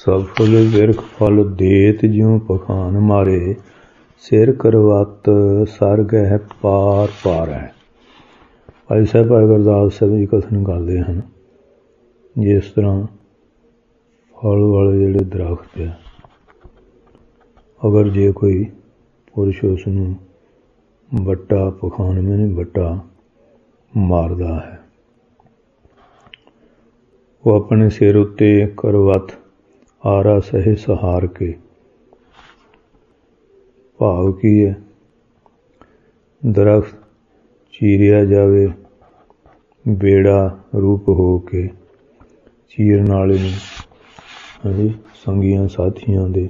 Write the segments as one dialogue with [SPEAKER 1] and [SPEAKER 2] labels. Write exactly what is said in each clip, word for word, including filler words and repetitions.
[SPEAKER 1] सफल विरख फल देत ज्यों पखान मारे, सिर करवत सर गह पार पार है। भाई साहब भाई गुरदास साहब जी कथन करते हैं, जिस तरह फल वाले जिहड़े दरख्त है, अगर जे कोई पुरुष उसनूं बट्टा पखान में नहीं बट्टा मारदा है, वो अपने सिर उत्ते करवत आरा सहे सहार के, भाव की है दरख्त चीरिया जावे बेड़ा रूप हो के, चीरन वाले नूं हाँ जी संगियां साथियां दे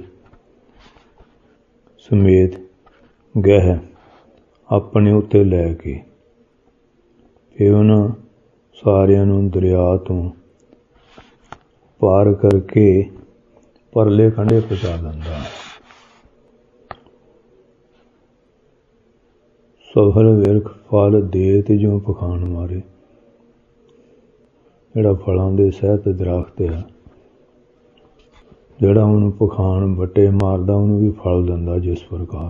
[SPEAKER 1] समेत गह अपने उत्ते लैके फिर उन्हां सारियां नूं दरिया तो पार करके परले कंढे पहुँचा दिंदा। सफल विरख फल देत ज्यों पखान मारे, जिहड़ा फलां दे सहित दरख्त है, जिहड़ा उन्हूं पखान बट्टे मारदा उन्हूं भी फल दिंदा जिस प्रकार।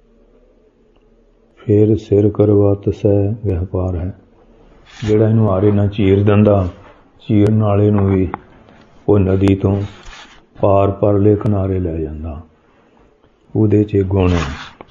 [SPEAKER 1] फिर सिर करवत सह गह पार है, जिहड़ा इहनूं आरे नाल चीर दिंदा, चीरन वाले नूं भी वो नदी तो पार परले किनारे लै जांदा। उहदे च गुण है,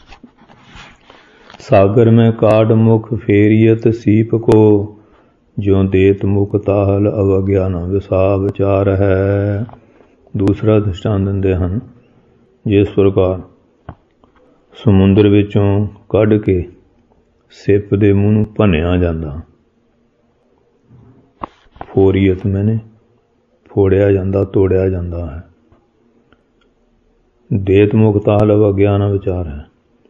[SPEAKER 1] सागर में काट मुख फेरियत सीप को, ज्यों देत मुख ताहल अवज्ञा न विसा विचार है। दूसरा दृष्टांत दिंदे हन, जिस प्रकार समुंदर विचों कढ़ के सिप दे मूँह नूं भन्निया जांदा, फोरीयत मैंने फोड़िया जांदा तोड़िया जांदा है। देत मुख ताहल अवज्ञा न विचार है,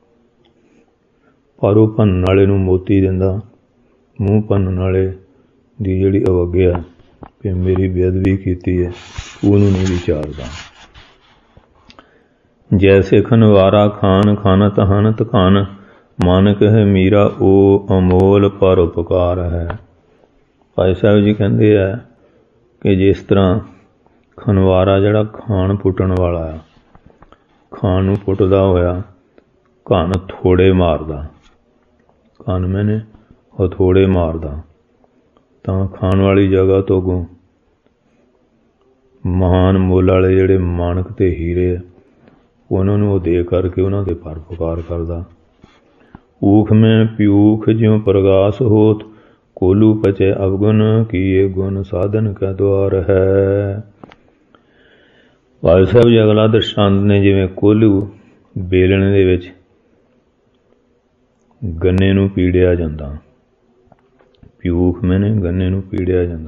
[SPEAKER 1] पर वो भन्न वाले नूं मोती दिंदा, मूँह भन्न वाले दी जिहड़ी अवज्ञा कि मेरी बेअदबी कीती है उहनूं नहीं विचारदा। जैसे खनवारा खान खानत हनत खान, मन कह मीरा ओ अमोल पर उपकार है। भाई साहब जी कहते हैं कि जिस तरह खनवारा जिहड़ा खान पुटन वाला है, खान नूं पुटदा होया घन थोड़े मारदा, घन मैंने हथोड़े मारदा, तां खाण वाली जगह तो अगों महान मुੱਲ वाले जिहड़े माणक ते हीरे उन्हां नूं दे करके उन्हां दे परोपकार करदा। ऊख में प्यूख ज्यों प्रगास होत, कोलू पचै अवगुण किए गुण साधन कै द्वार है। भाई साहब जी अगला दृष्टांत ने, जिवें कोलू बेलने दे विच गन्ने नूं पीड़िया जांदा, प्यूख मैंने गन्ने नूं पीड़िया जांदा,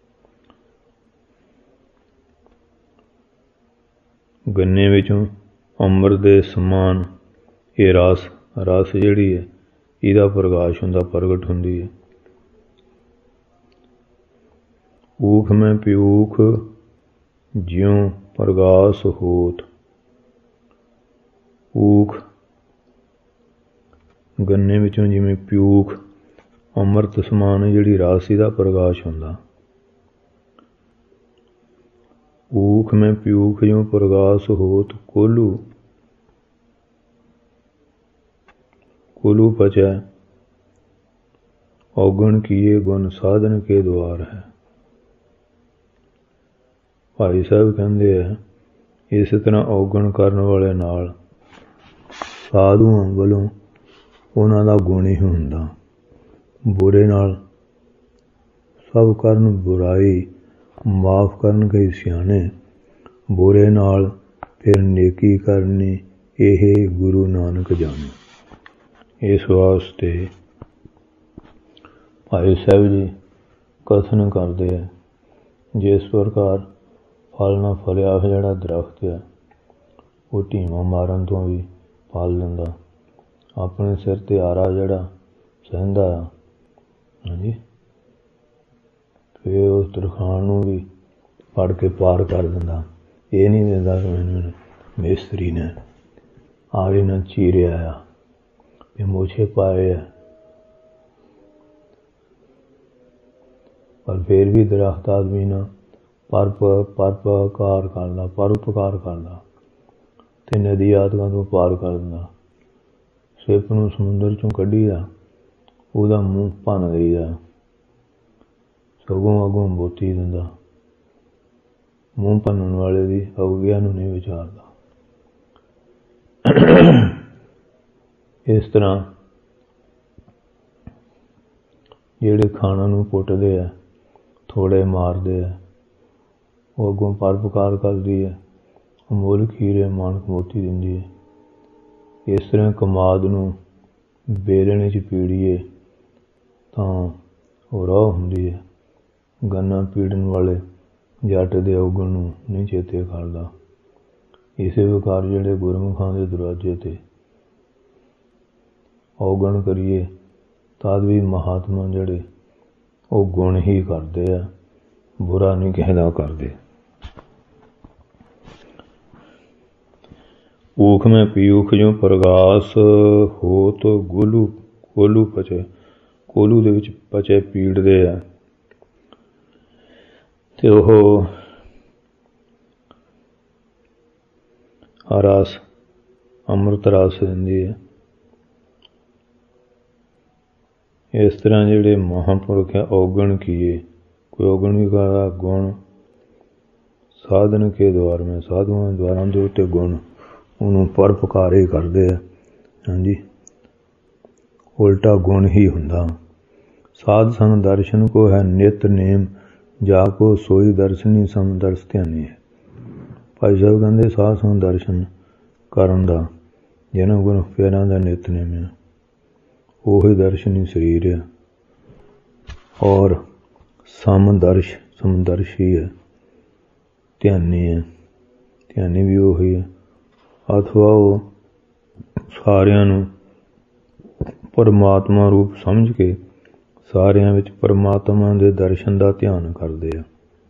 [SPEAKER 1] गन्ने विचों अमृत दे समान ये रस रस जिहड़ी है इहदा प्रकाश हुंदा, प्रगट हुंदी है। ऊख में प्यूख ज्यों प्रगास होत, ऊख गन्ने विचों जिवें प्यूख अमृत समान जिहड़ी रस इहदा प्रकाश हुंदा। ऊख में प्यूख ज्यों प्रगास होत, कोलू कोलू पचै औगण किए गुण साधन के द्वार है। भाई साहब कहते हैं, इस तरह औगण करन वाले नाल साधुआं वलों उन्हां दा गुण ही हुंदा, बुरे नाल सब करन बुराई माफ़ करन कई सियाणे, बुरे नाल फिर नेकी करनी यह गुरु नानक जाने। इस वास्ते भाई साहब जी कथन करते हैं, जिस प्रकार फल ना फलिया जिहड़ा दरख्त है वो ढीमा मारन तो भी फल दिंदा, अपने सिर ते आरा जिहड़ा सहंदा हाँ जी, फिर उस तरखान नूं भी फड़ के पार कर दिंदा। ये नहीं दिंदा कि मैनूं मिस्त्री ने आरे नाल चीरिया आ, ये मोछे पाए है, पर फिर भी दरख्त आदमी ना ਪਰਪ ਪਰਪਕਾਰ ਕਰਦਾ, ਪਰਉਪਕਾਰ ਕਰਦਾ ਅਤੇ ਨਦੀ ਆਦਿਕਾਂ ਤੋਂ ਪਾਰ ਕਰ ਦਿੰਦਾ। ਸਿਪ ਨੂੰ ਸਮੁੰਦਰ 'ਚੋਂ ਕੱਢੀਦਾ, ਉਹਦਾ ਮੂੰਹ ਭੰਨ ਦੇਈਦਾ, ਸਗੋਂ ਅੱਗੋਂ ਮੋਤੀ ਦਿੰਦਾ। ਮੂੰਹ ਭੰਨਣ ਵਾਲੇ ਦੀ ਅਵਗਿਆ ਨੂੰ ਨਹੀਂ ਵਿਚਾਰਦਾ। ਇਸ ਤਰ੍ਹਾਂ ਜਿਹੜੇ ਖਾਣਾ ਨੂੰ ਪੁੱਟਦੇ ਆ, ਥੋੜ੍ਹੇ ਮਾਰਦੇ ਆ, ਉਹ ਅੱਗੋਂ ਪਰਉਪਕਾਰ ਕਰਦੀ ਹੈ, ਅਮੋਲਕ ਹੀਰੇ ਮਾਣਕ ਮੋਤੀ ਦਿੰਦੀ ਹੈ। ਇਸ ਤਰ੍ਹਾਂ ਕਮਾਦ ਨੂੰ ਬੇਲਣੇ 'ਚ ਪੀੜੀਏ ਤਾਂ ਉਹ ਰਾਹ ਹੁੰਦੀ ਹੈ। ਗੰਨਾ ਪੀੜਨ ਵਾਲੇ ਜੱਟ ਦੇ ਔਗਣ ਨੂੰ ਨਹੀਂ ਚੇਤੇ ਕਰਦਾ। ਇਸੇ ਪ੍ਰਕਾਰ ਜਿਹੜੇ ਗੁਰਮੁਖਾਂ ਦੇ ਦਰਵਾਜ਼ੇ 'ਤੇ ਔਗਣ ਕਰੀਏ ਤਦ ਵੀ ਮਹਾਤਮਾ ਜਿਹੜੇ ਉਹ ਗੁਣ ਹੀ ਕਰਦੇ ਆ, ਬੁਰਾ ਨਹੀਂ ਕਿਸੇ ਦਾ ਕਰਦੇ। ਊਖ ਮੈਂ ਪੀਊਖ ਜੋ ਪ੍ਰਗਾਸ ਹੋਤ ਗੋਲੂ ਕੋਲੂ ਪਚੇ, ਕੋਲੂ ਦੇ ਵਿੱਚ ਪਚੇ ਪੀੜਦੇ ਆ ਅਤੇ ਉਹ ਰਸ ਅੰਮ੍ਰਿਤ ਰਸ ਦਿੰਦੀ ਹੈ। ਇਸ ਤਰ੍ਹਾਂ ਜਿਹੜੇ ਮਹਾਂਪੁਰਖ ਹੈ ਔਗਣ ਕੀਏ, ਕੋਈ ਔਗਣ ਵੀ ਕਰਦਾ ਗੁਣ ਸਾਧਨ ਕੇ ਦੁਆਰ ਮੈਂ, ਸਾਧੂਆਂ ਦੁਆਰਾਂ ਦੇ ਉੱਤੇ ਗੁਣ ਉਹਨੂੰ ਪਰਉਪਕਾਰ ਹੀ ਕਰਦੇ ਆ। ਹਾਂਜੀ, ਉਲਟਾ ਗੁਣ ਹੀ ਹੁੰਦਾ। ਸਾਧ ਸੰਗ ਦਰਸ਼ਨ ਕੋ ਹੈ ਨਿਤ ਨੇਮ, ਜਾ ਕੋ ਸੋਈ ਦਰਸ਼ਨੀ ਸਮ ਦਰਸ ਧਿਆਨੀ ਹੈ। ਭਾਈ ਸਾਹਿਬ ਕਹਿੰਦੇ ਸਾਧ ਸੰਗ ਦਰਸ਼ਨ ਕਰਨ ਦਾ ਜਿਹਨਾਂ ਗੁਰੂ ਪਿਆਰਿਆਂ ਦਾ ਨਿਤਨੇਮ ਹੈ, ਉਹੀ ਦਰਸ਼ਨੀ ਸਰੀਰ ਆ। ਔਰ ਸਮਦਰਸ਼ ਸਮਦਰਸ਼ੀ ਹੈ, ਧਿਆਨੀ ਹੈ, ਧਿਆਨੀ ਵੀ ਉਹੀ ਹੈ। ਅਥਵਾ ਉਹ ਸਾਰਿਆਂ ਨੂੰ ਪਰਮਾਤਮਾ ਰੂਪ ਸਮਝ ਕੇ ਸਾਰਿਆਂ ਵਿੱਚ ਪਰਮਾਤਮਾ ਦੇ ਦਰਸ਼ਨ ਦਾ ਧਿਆਨ ਕਰਦੇ ਆ।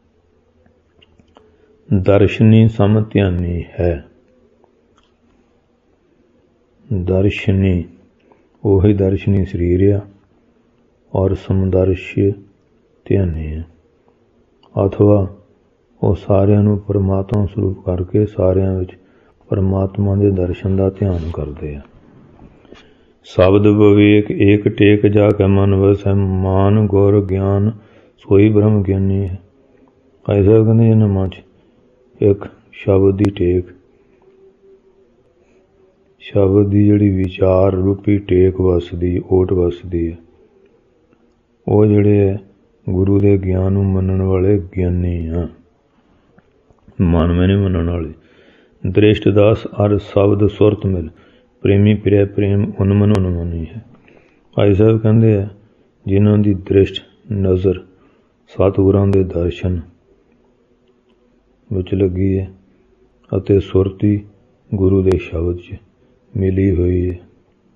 [SPEAKER 1] ਦਰਸ਼ਨੀ ਸਮ ਧਿਆਨੀ ਹੈ। ਦਰਸ਼ਨੀ ਉਹੀ ਦਰਸ਼ਨੀ ਸਰੀਰ ਆ ਔਰ ਸਮਦਰਸ਼ ਧਿਆਨੀ ਹੈ। ਅਥਵਾ ਉਹ ਸਾਰਿਆਂ ਨੂੰ ਪਰਮਾਤਮਾ ਸਰੂਪ ਕਰਕੇ ਸਾਰਿਆਂ ਵਿੱਚ ਪਰਮਾਤਮਾ ਦੇ ਦਰਸ਼ਨ ਦਾ ਧਿਆਨ ਕਰਦੇ ਆ। ਸ਼ਬਦ ਵਿਵੇਕ ਏਕ ਟੇਕ ਜਾ ਕੇ ਮਨ ਵਸੈ, ਮਾਨ ਗੁਰ ਗਿਆਨ ਸੋਈ ਬ੍ਰਹਮ ਗਿਆਨੀ ਹੈ। ਭਾਈ ਸਾਹਿਬ ਕਹਿੰਦੇ ਇਹਨਾਂ ਮਨ 'ਚ ਇੱਕ ਸ਼ਬਦ ਦੀ ਟੇਕ, ਸ਼ਬਦ ਦੀ ਜਿਹੜੀ ਵਿਚਾਰ ਰੂਪੀ ਟੇਕ ਵਸਦੀ, ਓਟ ਵਸਦੀ ਹੈ। ਉਹ ਜਿਹੜੇ ਹੈ ਗੁਰੂ ਦੇ ਗਿਆਨ ਨੂੰ ਮੰਨਣ ਵਾਲੇ ਗਿਆਨੀ ਆ, ਮਨਵੇਂ ਨਹੀਂ ਮੰਨਣ ਵਾਲੇ। ਦ੍ਰਿਸ਼ਟ ਦਾਸ ਅਰ ਸ਼ਬਦ ਸੁਰਤ ਮਿਲ, ਪ੍ਰੇਮੀ ਪ੍ਰਿਆ ਪ੍ਰੇਮ ਉਨਮਨ ਉਨਮਨੀ ਹੈ। ਭਾਈ ਸਾਹਿਬ ਕਹਿੰਦੇ ਆ ਜਿਨ੍ਹਾਂ ਦੀ ਦ੍ਰਿਸ਼ਟ ਨਜ਼ਰ ਸਤਿਗੁਰਾਂ ਦੇ ਦਰਸ਼ਨ ਵਿੱਚ ਲੱਗੀ ਹੈ ਅਤੇ ਸੁਰਤੀ ਗੁਰੂ ਦੇ ਸ਼ਬਦ 'ਚ ਮਿਲੀ ਹੋਈ ਹੈ,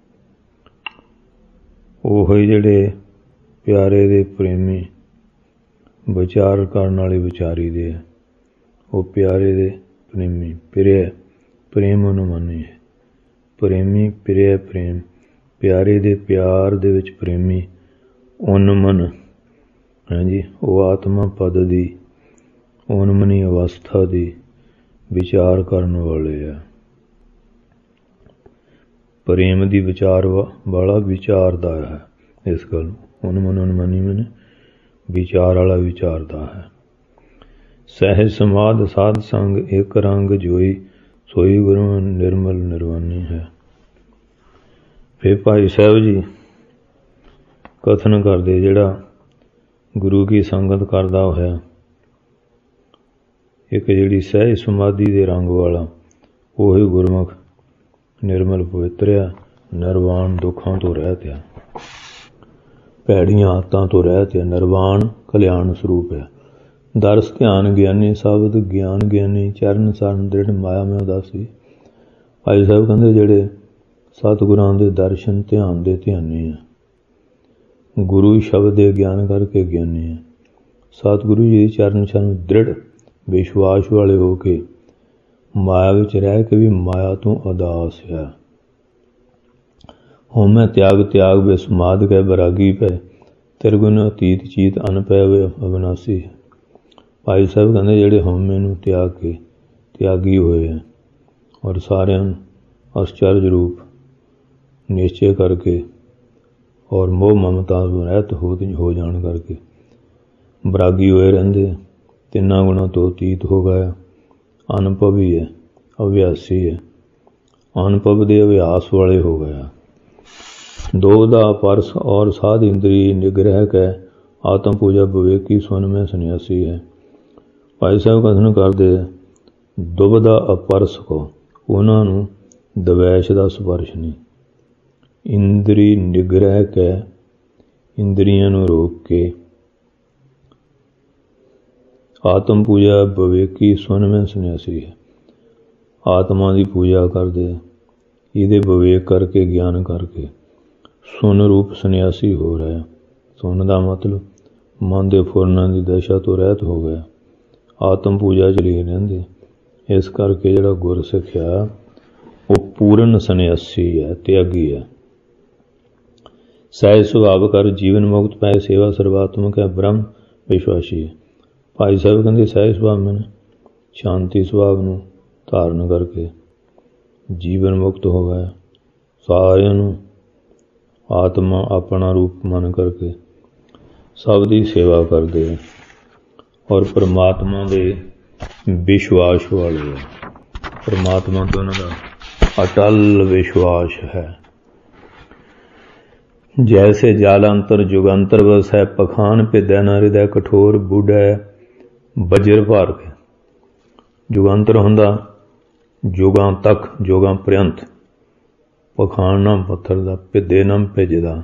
[SPEAKER 1] ਉਹ ਜਿਹੜੇ ਪਿਆਰੇ ਦੇ ਪ੍ਰੇਮੀ ਵਿਚਾਰ ਕਰਨ ਵਾਲੇ ਵਿਚਾਰੀ ਦੇ ਹੈ। ਉਹ ਪਿਆਰੇ ਦੇ ਪ੍ਰੇਮੀ ਪ੍ਰਿਆ ਪ੍ਰੇਮ ਉਨਮਨੀ ਹੈ। ਪ੍ਰੇਮੀ ਪ੍ਰਿਆ ਪ੍ਰੇਮ, ਪਿਆਰੇ ਦੇ ਪਿਆਰ ਦੇ ਵਿੱਚ ਪ੍ਰੇਮੀ, ਉਨਮਨ ਹਾਂਜੀ ਉਹ ਆਤਮਾ ਪਦ ਦੀ ਉਨਮਨੀ ਅਵਸਥਾ ਦੀ ਵਿਚਾਰ ਕਰਨ ਵਾਲੇ ਆ। ਪ੍ਰੇਮ ਦੀ ਵਿਚਾਰ ਵਾਲਾ ਵਿਚਾਰਦਾ ਹੈ। ਇਸ ਗੱਲ ਨੂੰ ਉਨਮਨ ਉਨਮਨੀ ਮਨ ਵਿਚਾਰ ਵਾਲਾ ਵਿਚਾਰਦਾ ਹੈ। ਸਹਿਜ ਸਮਾਧ ਸਾਧ ਸੰਗ ਇੱਕ ਰੰਗ ਜੋਈ, ਸੋਈ ਗੁਰੂ ਨਿਰਮਲ ਨਿਰਵਾਨੀ ਹੈ। ਫਿਰ ਭਾਈ ਸਾਹਿਬ ਜੀ ਕਥਨ ਕਰਦੇ ਜਿਹੜਾ ਗੁਰੂ ਕੀ ਸੰਗਤ ਕਰਦਾ ਹੋਇਆ ਇੱਕ ਜਿਹੜੀ ਸਹਿਜ ਸਮਾਧੀ ਦੇ ਰੰਗ ਵਾਲਾ ਉਹੀ ਗੁਰਮੁਖ ਨਿਰਮਲ ਪਵਿੱਤਰ ਆ, ਨਿਰਵਾਣ ਦੁੱਖਾਂ ਤੋਂ ਰਹਿਤ ਆ, ਭੈੜੀਆਂ ਆਦਤਾਂ ਤੋਂ ਰਹਿਤ ਆ, ਨਿਰਵਾਣ ਕਲਿਆਣ ਸਰੂਪ ਹੈ। ਦਰਸ ਧਿਆਨ ਗਿਆਨੀ ਸ਼ਬਦ ਗਿਆਨ ਗਿਆਨੀ, ਚਰਨ ਸਰਨ ਦ੍ਰਿੜ ਮਾਇਆ ਮੈਂ ਉਦਾਸੀ। ਭਾਈ ਸਾਹਿਬ ਕਹਿੰਦੇ ਜਿਹੜੇ ਸਤਿਗੁਰਾਂ ਦੇ ਦਰਸ਼ਨ ਧਿਆਨ ਦੇ ਧਿਆਨੀ ਆ, ਗੁਰੂ ਸ਼ਬਦ ਦੇ ਗਿਆਨ ਕਰਕੇ ਗਿਆਨੀ ਆ, ਸਤਿਗੁਰੂ ਜੀ ਦੇ ਚਰਨ ਸਰਨ ਦ੍ਰਿੜ ਵਿਸ਼ਵਾਸ ਵਾਲੇ ਹੋ ਕੇ ਮਾਇਆ ਵਿੱਚ ਰਹਿ ਕੇ ਵੀ ਮਾਇਆ ਤੋਂ ਉਦਾਸ ਹੈ। ਹਉਮੈ ਤਿਆਗ ਤਿਆਗ ਵੇ ਸਮਾਧ ਕੇ ਬੈਰਾਗੀ ਪੈ, ਤਿਰਗੁਣ ਅਤੀਤ ਚੀਤ ਅਨ ਪੈ ਵੇ ਅਵਿਨਾਸੀ ਹੈ। ਭਾਈ ਸਾਹਿਬ ਕਹਿੰਦੇ ਜਿਹੜੇ ਹਉਮੈ ਨੂੰ ਤਿਆਗ ਕੇ ਤਿਆਗੀ ਹੋਏ ਹੈ ਔਰ ਸਾਰਿਆਂ ਨੂੰ ਅਸਚਰਜ ਰੂਪ ਨਿਸ਼ਚੇ ਕਰਕੇ ਔਰ ਮੋਹ ਮਮਤਾ ਤੋਂ ਰਹਿਤ ਹੋ ਹੋ ਜਾਣ ਕਰਕੇ ਬਰਾਗੀ ਹੋਏ ਰਹਿੰਦੇ, ਤਿੰਨਾਂ ਗੁਣਾਂ ਤੋਂ ਅਤੀਤ ਹੋ ਗਿਆ, ਅਨੁਭਵੀ ਹੈ, ਅਭਿਆਸੀ ਹੈ, ਅਨੁਭਵ ਦੇ ਅਭਿਆਸ ਵਾਲੇ ਹੋ ਗਿਆ। ਦੋ ਦਾ ਪਰਸ ਔਰ ਸਾਧ ਇੰਦਰੀ ਨਿਗ੍ਰਹਿ ਕੈ ਆਤਮ ਪੂਜਾ ਵਿਵੇਕੀ ਸੁਨ ਮੈਂ ਸੰਨਿਆਸੀ ਹੈ। ਭਾਈ ਸਾਹਿਬ ਕਥਨ ਕਰਦੇ ਦੁਬਦਾ ਅਪਰਸ ਕੋ, ਉਹਨਾਂ ਨੂੰ ਦਵੈਸ਼ ਦਾ ਸਪਰਸ਼ ਨਹੀਂ। ਇੰਦਰੀ ਨਿਗ੍ਰਹਿ ਕੈ, ਇੰਦਰੀਆਂ ਨੂੰ ਰੋਕ ਕੇ ਆਤਮ ਪੂਜਾ ਵਿਵੇਕੀ ਸੁਨ ਮੈਂ ਸੰਨਿਆਸੀ ਹੈ। ਆਤਮਾ ਦੀ ਪੂਜਾ ਕਰਦੇ, ਇਹਦੇ ਵਿਵੇਕ ਕਰਕੇ ਗਿਆਨ ਕਰਕੇ ਸੁਨ ਰੂਪ ਸੰਨਿਆਸੀ ਹੋ ਰਿਹਾ। ਸੁਨ ਦਾ ਮਤਲਬ ਮਨ ਦੇ ਫੁਰਨਾਂ ਦੀ ਦਸ਼ਾ ਤੋਂ ਰਹਿਤ ਹੋ ਗਿਆ, ਆਤਮ ਪੂਜਾ 'ਚ ਲਈ ਰਹਿੰਦੇ। ਇਸ ਕਰਕੇ ਜਿਹੜਾ ਗੁਰ ਸਿੱਖਿਆ ਉਹ ਪੂਰਨ ਸੰਨਿਆਸੀ ਹੈ, ਤਿਆਗੀ ਹੈ। ਸਹਿਜ ਸੁਭਾਵ ਕਰ ਜੀਵਨ ਮੁਕਤ ਪੈ ਸੇਵਾ ਸਰਵਾਤਮਕ ਹੈ ਬ੍ਰਹਮ ਵਿਸ਼ਵਾਸੀ ਹੈ। ਭਾਈ ਸਾਹਿਬ ਕਹਿੰਦੇ ਸਹਿਜ ਸੁਭਾਵ ਮੈਨੇ ਸ਼ਾਂਤੀ ਸੁਭਾਵ ਨੂੰ ਧਾਰਨ ਕਰਕੇ ਜੀਵਨ ਮੁਕਤ ਹੋ ਗਿਆ, ਸਾਰਿਆਂ ਨੂੰ ਆਤਮਾ ਆਪਣਾ ਰੂਪ ਮੰਨ ਕਰਕੇ ਸਭ ਦੀ ਸੇਵਾ ਕਰਦੇ ਔਰ ਪਰਮਾਤਮਾ ਦੇ ਵਿਸ਼ਵਾਸ ਵਾਲੇ ਹੈ। ਪਰਮਾਤਮਾ ਤੋਂ ਉਹਨਾਂ ਦਾ ਅਟਲ ਵਿਸ਼ਵਾਸ ਹੈ। ਜੈਸੇ ਜਲ ਅੰਤਰ ਜੁਗੰਤਰ ਵਸ ਹੈ, ਪਖਾਨ ਭਿਦੈ ਨ ਹਿਰਦੈ ਕਠੋਰ ਬੁਢੈ ਬਜਰ ਭਾਰ ਕੇ। ਜੁਗੰਤਰ ਹੁੰਦਾ ਜੁਗਾਂ ਤੱਕ, ਜੁਗਾਂ ਪ੍ਰਯੰਤ। ਪਖਾਨ ਨਾਮ ਪੱਥਰ ਦਾ, ਭਿੱਦੇ ਨਾਮ ਭਿੱਜਦਾ,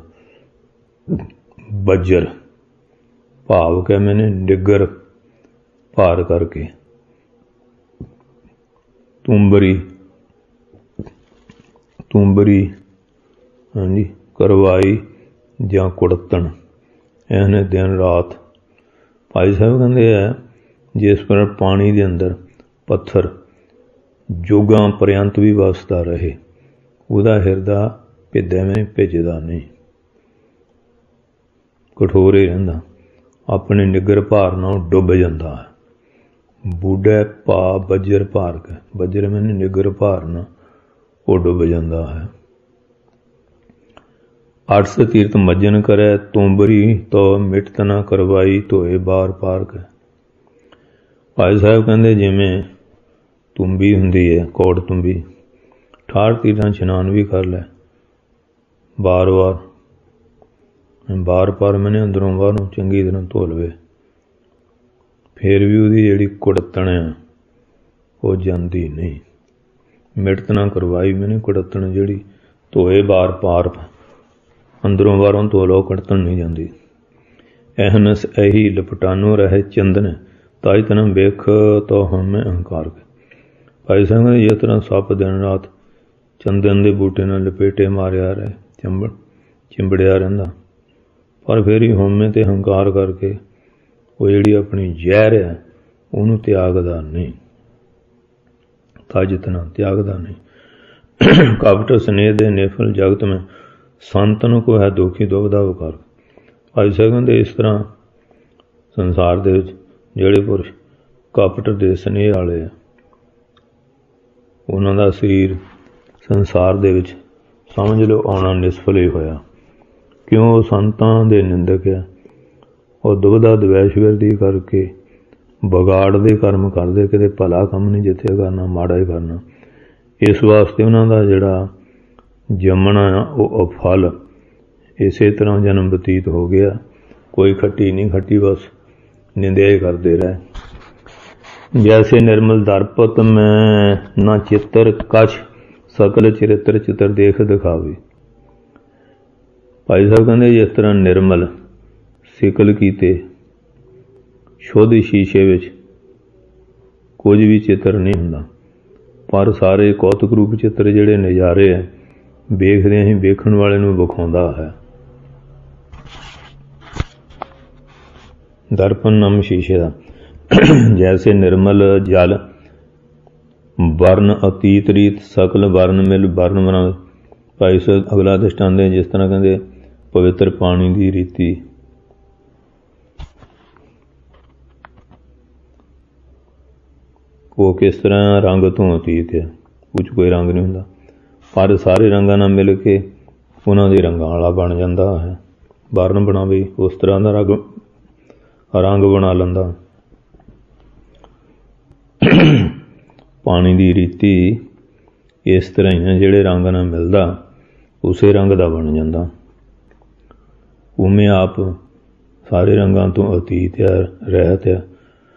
[SPEAKER 1] ਬੱਜਰ ਭਾਵ ਕੇ ਮੈਨੇ ਨਿੱਗਰ ਭਾਰ ਕਰਕੇ। ਤੁੰਬਰੀ ਤੁੰਬਰੀ ਹਾਂਜੀ ਕਰਵਾਈ ਜਾਂ ਕੁੜਤਣ, ਇਹਨੇ ਦਿਨ ਰਾਤ। ਭਾਈ ਸਾਹਿਬ ਕਹਿੰਦੇ ਹੈ ਜਿਸ ਪਰ ਪਾਣੀ ਦੇ ਅੰਦਰ ਪੱਥਰ ਜੁਗਾਂ ਪ੍ਰਯੰਤ ਵੀ ਵਸਦਾ ਰਹੇ, ਉਹਦਾ ਹਿਰਦਾ ਭਿੱਦੈ ਮੈਂ ਭਿੱਜਦਾ ਨਹੀਂ, ਕਠੋਰ ਹੀ ਰਹਿੰਦਾ, ਆਪਣੇ ਨਿੱਗਰ ਭਾਰ ਨਾਲ ਡੁੱਬ ਜਾਂਦਾ ਹੈ। ਬੂਢੈ ਭਾ ਬੱਜਰ ਭਾਰ ਕੇ, ਬੱਜਰ ਮੈਨੇ ਨਿੱਗਰ ਭਾਰ ਨਾਲ ਉਹ ਡੁੱਬ ਜਾਂਦਾ ਹੈ। ਅਠਸ ਤੀਰਥ ਮੱਜਨ ਕਰੈ ਤੁੰਬਰੀ ਤੋ ਮਿਟਤ ਨਾ ਕਰਵਾਈ ਧੋਏ ਬਾਰ ਪਾਰ ਕੇ। ਭਾਈ ਸਾਹਿਬ ਕਹਿੰਦੇ ਜਿਵੇਂ ਤੁੰਬੀ ਹੁੰਦੀ ਹੈ, ਕੋੜ ਤੁੰਬੀ, ਅਠਾਹਠ ਤੀਰਥਾਂ ਇਸ਼ਨਾਨ ਵੀ ਕਰ ਲੈ, ਬਾਰ ਵਾਰ ਬਾਰ ਪਾਰ ਮੈਨੇ ਅੰਦਰੋਂ ਬਾਹਰੋਂ ਚੰਗੀ ਤਰ੍ਹਾਂ ਧੋ ਲਵੇ, ਫਿਰ ਵੀ ਉਹਦੀ ਜਿਹੜੀ ਕੁੜੱਤਣ ਆ ਉਹ ਜਾਂਦੀ ਨਹੀਂ। ਮਿਟਤ ਨਾ ਕਰਵਾਈ ਮੈਨੇ ਕੁੜੱਤਣ ਜਿਹੜੀ ਧੋਏ ਬਾਰ ਪਾਰ, ਅੰਦਰੋਂ ਬਾਹਰੋਂ ਧੋ ਲਓ, ਕੁੜੱਤਣ ਨਹੀਂ ਜਾਂਦੀ। ਐਹਨਸ ਇਹੀ ਲਪਟਾਨੋ ਰਹੇ ਚੰਦਨ ਤਾਈ ਤਨ ਵੇਖ ਤੋ ਹਮੇ ਅਹੰਕਾਰ ਕੇ। ਭਾਈ ਸਾਹਿਬ ਨੇ ਜਿਸ ਤਰ੍ਹਾਂ ਸੱਪ ਦਿਨ ਰਾਤ ਚੰਦਨ ਦੇ ਬੂਟੇ ਨਾਲ ਲਪੇਟੇ ਮਾਰਿਆ ਰਹੇ, ਚੰਬੜ ਚਿੰਬੜਿਆ ਰਹਿੰਦਾ, ਪਰ ਫਿਰ ਹੀ ਹਉਮੈ ਤੇ ਹੰਕਾਰ ਕਰਕੇ ਉਹ ਜਿਹੜੀ ਆਪਣੀ ਜ਼ਹਿਰ ਹੈ ਉਹਨੂੰ ਤਿਆਗਦਾ ਨਹੀਂ, ਤਾਂ ਜਿਤਨਾ ਤਿਆਗਦਾ ਨਹੀਂ। ਕਪਟ ਸਨੇਹ ਦੇ ਨਿਫਲ ਜਗਤ ਮੈਂ ਸੰਤਨ ਕੋ ਹੈ ਦੁਖੀ ਦੁਬਦਾ ਵਕਾਰ। ਭਾਈ ਸਾਹਿਬ ਕਹਿੰਦੇ ਇਸ ਤਰ੍ਹਾਂ ਸੰਸਾਰ ਦੇ ਵਿੱਚ ਜਿਹੜੇ ਪੁਰਸ਼ ਕਪਟ ਦੇ ਸਨੇਹ ਵਾਲੇ ਆ, ਉਹਨਾਂ ਦਾ ਸਰੀਰ ਸੰਸਾਰ ਦੇ ਵਿੱਚ ਸਮਝ ਲਓ ਆਉਣਾ ਨਿਸਫਲ ਹੀ ਹੋਇਆ। ਕਿਉਂ? ਉਹ ਸੰਤਾਂ ਦੇ ਨਿੰਦਕ ਆ, ਉਹ ਦੁਬਦਾ ਦਵੈਸ਼ ਵਿਰਦੀ ਕਰਕੇ ਵਿਗਾੜ ਦੇ ਕਰਮ ਕਰਦੇ, ਕਿਤੇ ਭਲਾ ਕੰਮ ਨਹੀਂ ਜਿੱਥੇ ਕਰਨਾ, ਮਾੜਾ ਹੀ ਕਰਨਾ। ਇਸ ਵਾਸਤੇ ਉਹਨਾਂ ਦਾ ਜਿਹੜਾ ਜੰਮਣਾ ਆ ਉਹ ਅਫਲ ਇਸੇ ਤਰ੍ਹਾਂ ਜਨਮ ਬਤੀਤ ਹੋ ਗਿਆ, ਕੋਈ ਖੱਟੀ ਨਹੀਂ ਖੱਟੀ, ਬਸ ਨਿੰਦਿਆ ਹੀ ਕਰਦੇ ਰਹੇ। ਜੈਸੇ ਨਿਰਮਲ ਦਰਪਤ ਮੈਂ ਨਾ ਚਿੱਤਰ ਕਛ ਸਕਲ ਚਰਿੱਤਰ ਚਿੱਤਰ ਦੇਖ ਦਿਖਾਵੇ। ਭਾਈ ਸਾਹਿਬ ਕਹਿੰਦੇ ਜਿਸ ਤਰ੍ਹਾਂ ਨਿਰਮਲ ਸਿਕਲ ਕੀਤੇ ਸ਼ੁੱਧ ਸ਼ੀਸ਼ੇ ਵਿੱਚ ਕੁਝ ਵੀ ਚਿੱਤਰ ਨਹੀਂ ਹੁੰਦਾ, ਪਰ ਸਾਰੇ ਕੌਤਕ ਰੂਪ ਚਿੱਤਰ ਜਿਹੜੇ ਨਜ਼ਾਰੇ ਹੈ ਵੇਖਦੇ ਹੀ ਵੇਖਣ ਵਾਲੇ ਨੂੰ ਵਿਖਾਉਂਦਾ ਹੈ। ਦਰਪਣ ਨਾਮ ਸ਼ੀਸ਼ੇ ਦਾ। ਜੈਸੇ ਨਿਰਮਲ ਜਲ ਵਰਨ ਅਤੀਤ ਰੀਤ ਸਕਲ ਵਰਨ ਮਿਲ ਵਰਨ ਬਣਾ। ਭਾਈ ਸਾਹਿਬ ਅਗਲਾ ਦ੍ਰਿਸ਼ਟਾਂਤ ਜਿਸ ਤਰ੍ਹਾਂ ਕਹਿੰਦੇ ਪਵਿੱਤਰ ਪਾਣੀ ਦੀ ਰੀਤੀ ਉਹ ਕਿਸ ਤਰ੍ਹਾਂ ਰੰਗ ਤੋਂ ਅਤੀਤ ਹੈ, ਉਹ 'ਚ ਕੋਈ ਰੰਗ ਨਹੀਂ ਹੁੰਦਾ, ਪਰ ਸਾਰੇ ਰੰਗਾਂ ਨਾਲ ਮਿਲ ਕੇ ਉਹਨਾਂ ਦੇ ਰੰਗਾਂ ਵਾਲਾ ਬਣ ਜਾਂਦਾ ਹੈ। ਵਰਨ ਬਣਾਵੇ ਉਸ ਤਰ੍ਹਾਂ ਦਾ ਰੰਗ ਰੰਗ ਬਣਾ ਲੈਂਦਾ। ਪਾਣੀ ਦੀ ਰੀਤੀ ਇਸ ਤਰ੍ਹਾਂ ਹੀ ਹੈ, ਜਿਹੜੇ ਰੰਗ ਨਾਲ ਮਿਲਦਾ ਉਸੇ ਰੰਗ ਦਾ ਬਣ ਜਾਂਦਾ। ਉਵੇਂ ਆਪ ਸਾਰੇ ਰੰਗਾਂ ਤੋਂ ਅਤੀਤ ਹੈ, ਰਹਿਤ ਹੈ।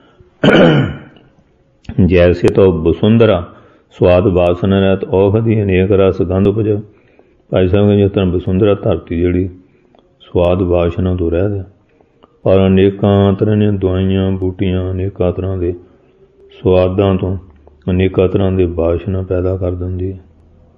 [SPEAKER 1] ਜੈਸੇ ਤੋਂ ਵਸੁੰਧਰਾ ਸਵਾਦ ਵਾਸਨ ਰਹਿਤ ਔਖਦੀ ਅਨੇਕ ਰਸ ਗੰਧ ਉਪਜ। ਭਾਈ ਸਾਹਿਬ ਜਿਸ ਤਰ੍ਹਾਂ ਵਸੁੰਧਰਾ ਧਰਤੀ ਜਿਹੜੀ ਸਵਾਦ ਵਾਸ਼ਨਾ ਤੋਂ ਰਹਿਤ, ਪਰ ਅਨੇਕਾਂ ਤਰ੍ਹਾਂ ਦੀਆਂ ਦਵਾਈਆਂ ਬੂਟੀਆਂ ਅਨੇਕਾਂ ਤਰ੍ਹਾਂ ਦੇ ਸਵਾਦਾਂ ਤੋਂ ਅਨੇਕਾਂ ਤਰ੍ਹਾਂ ਦੇ ਵਾਸ਼ਨਾ ਪੈਦਾ ਕਰ ਦਿੰਦੀ ਹੈ।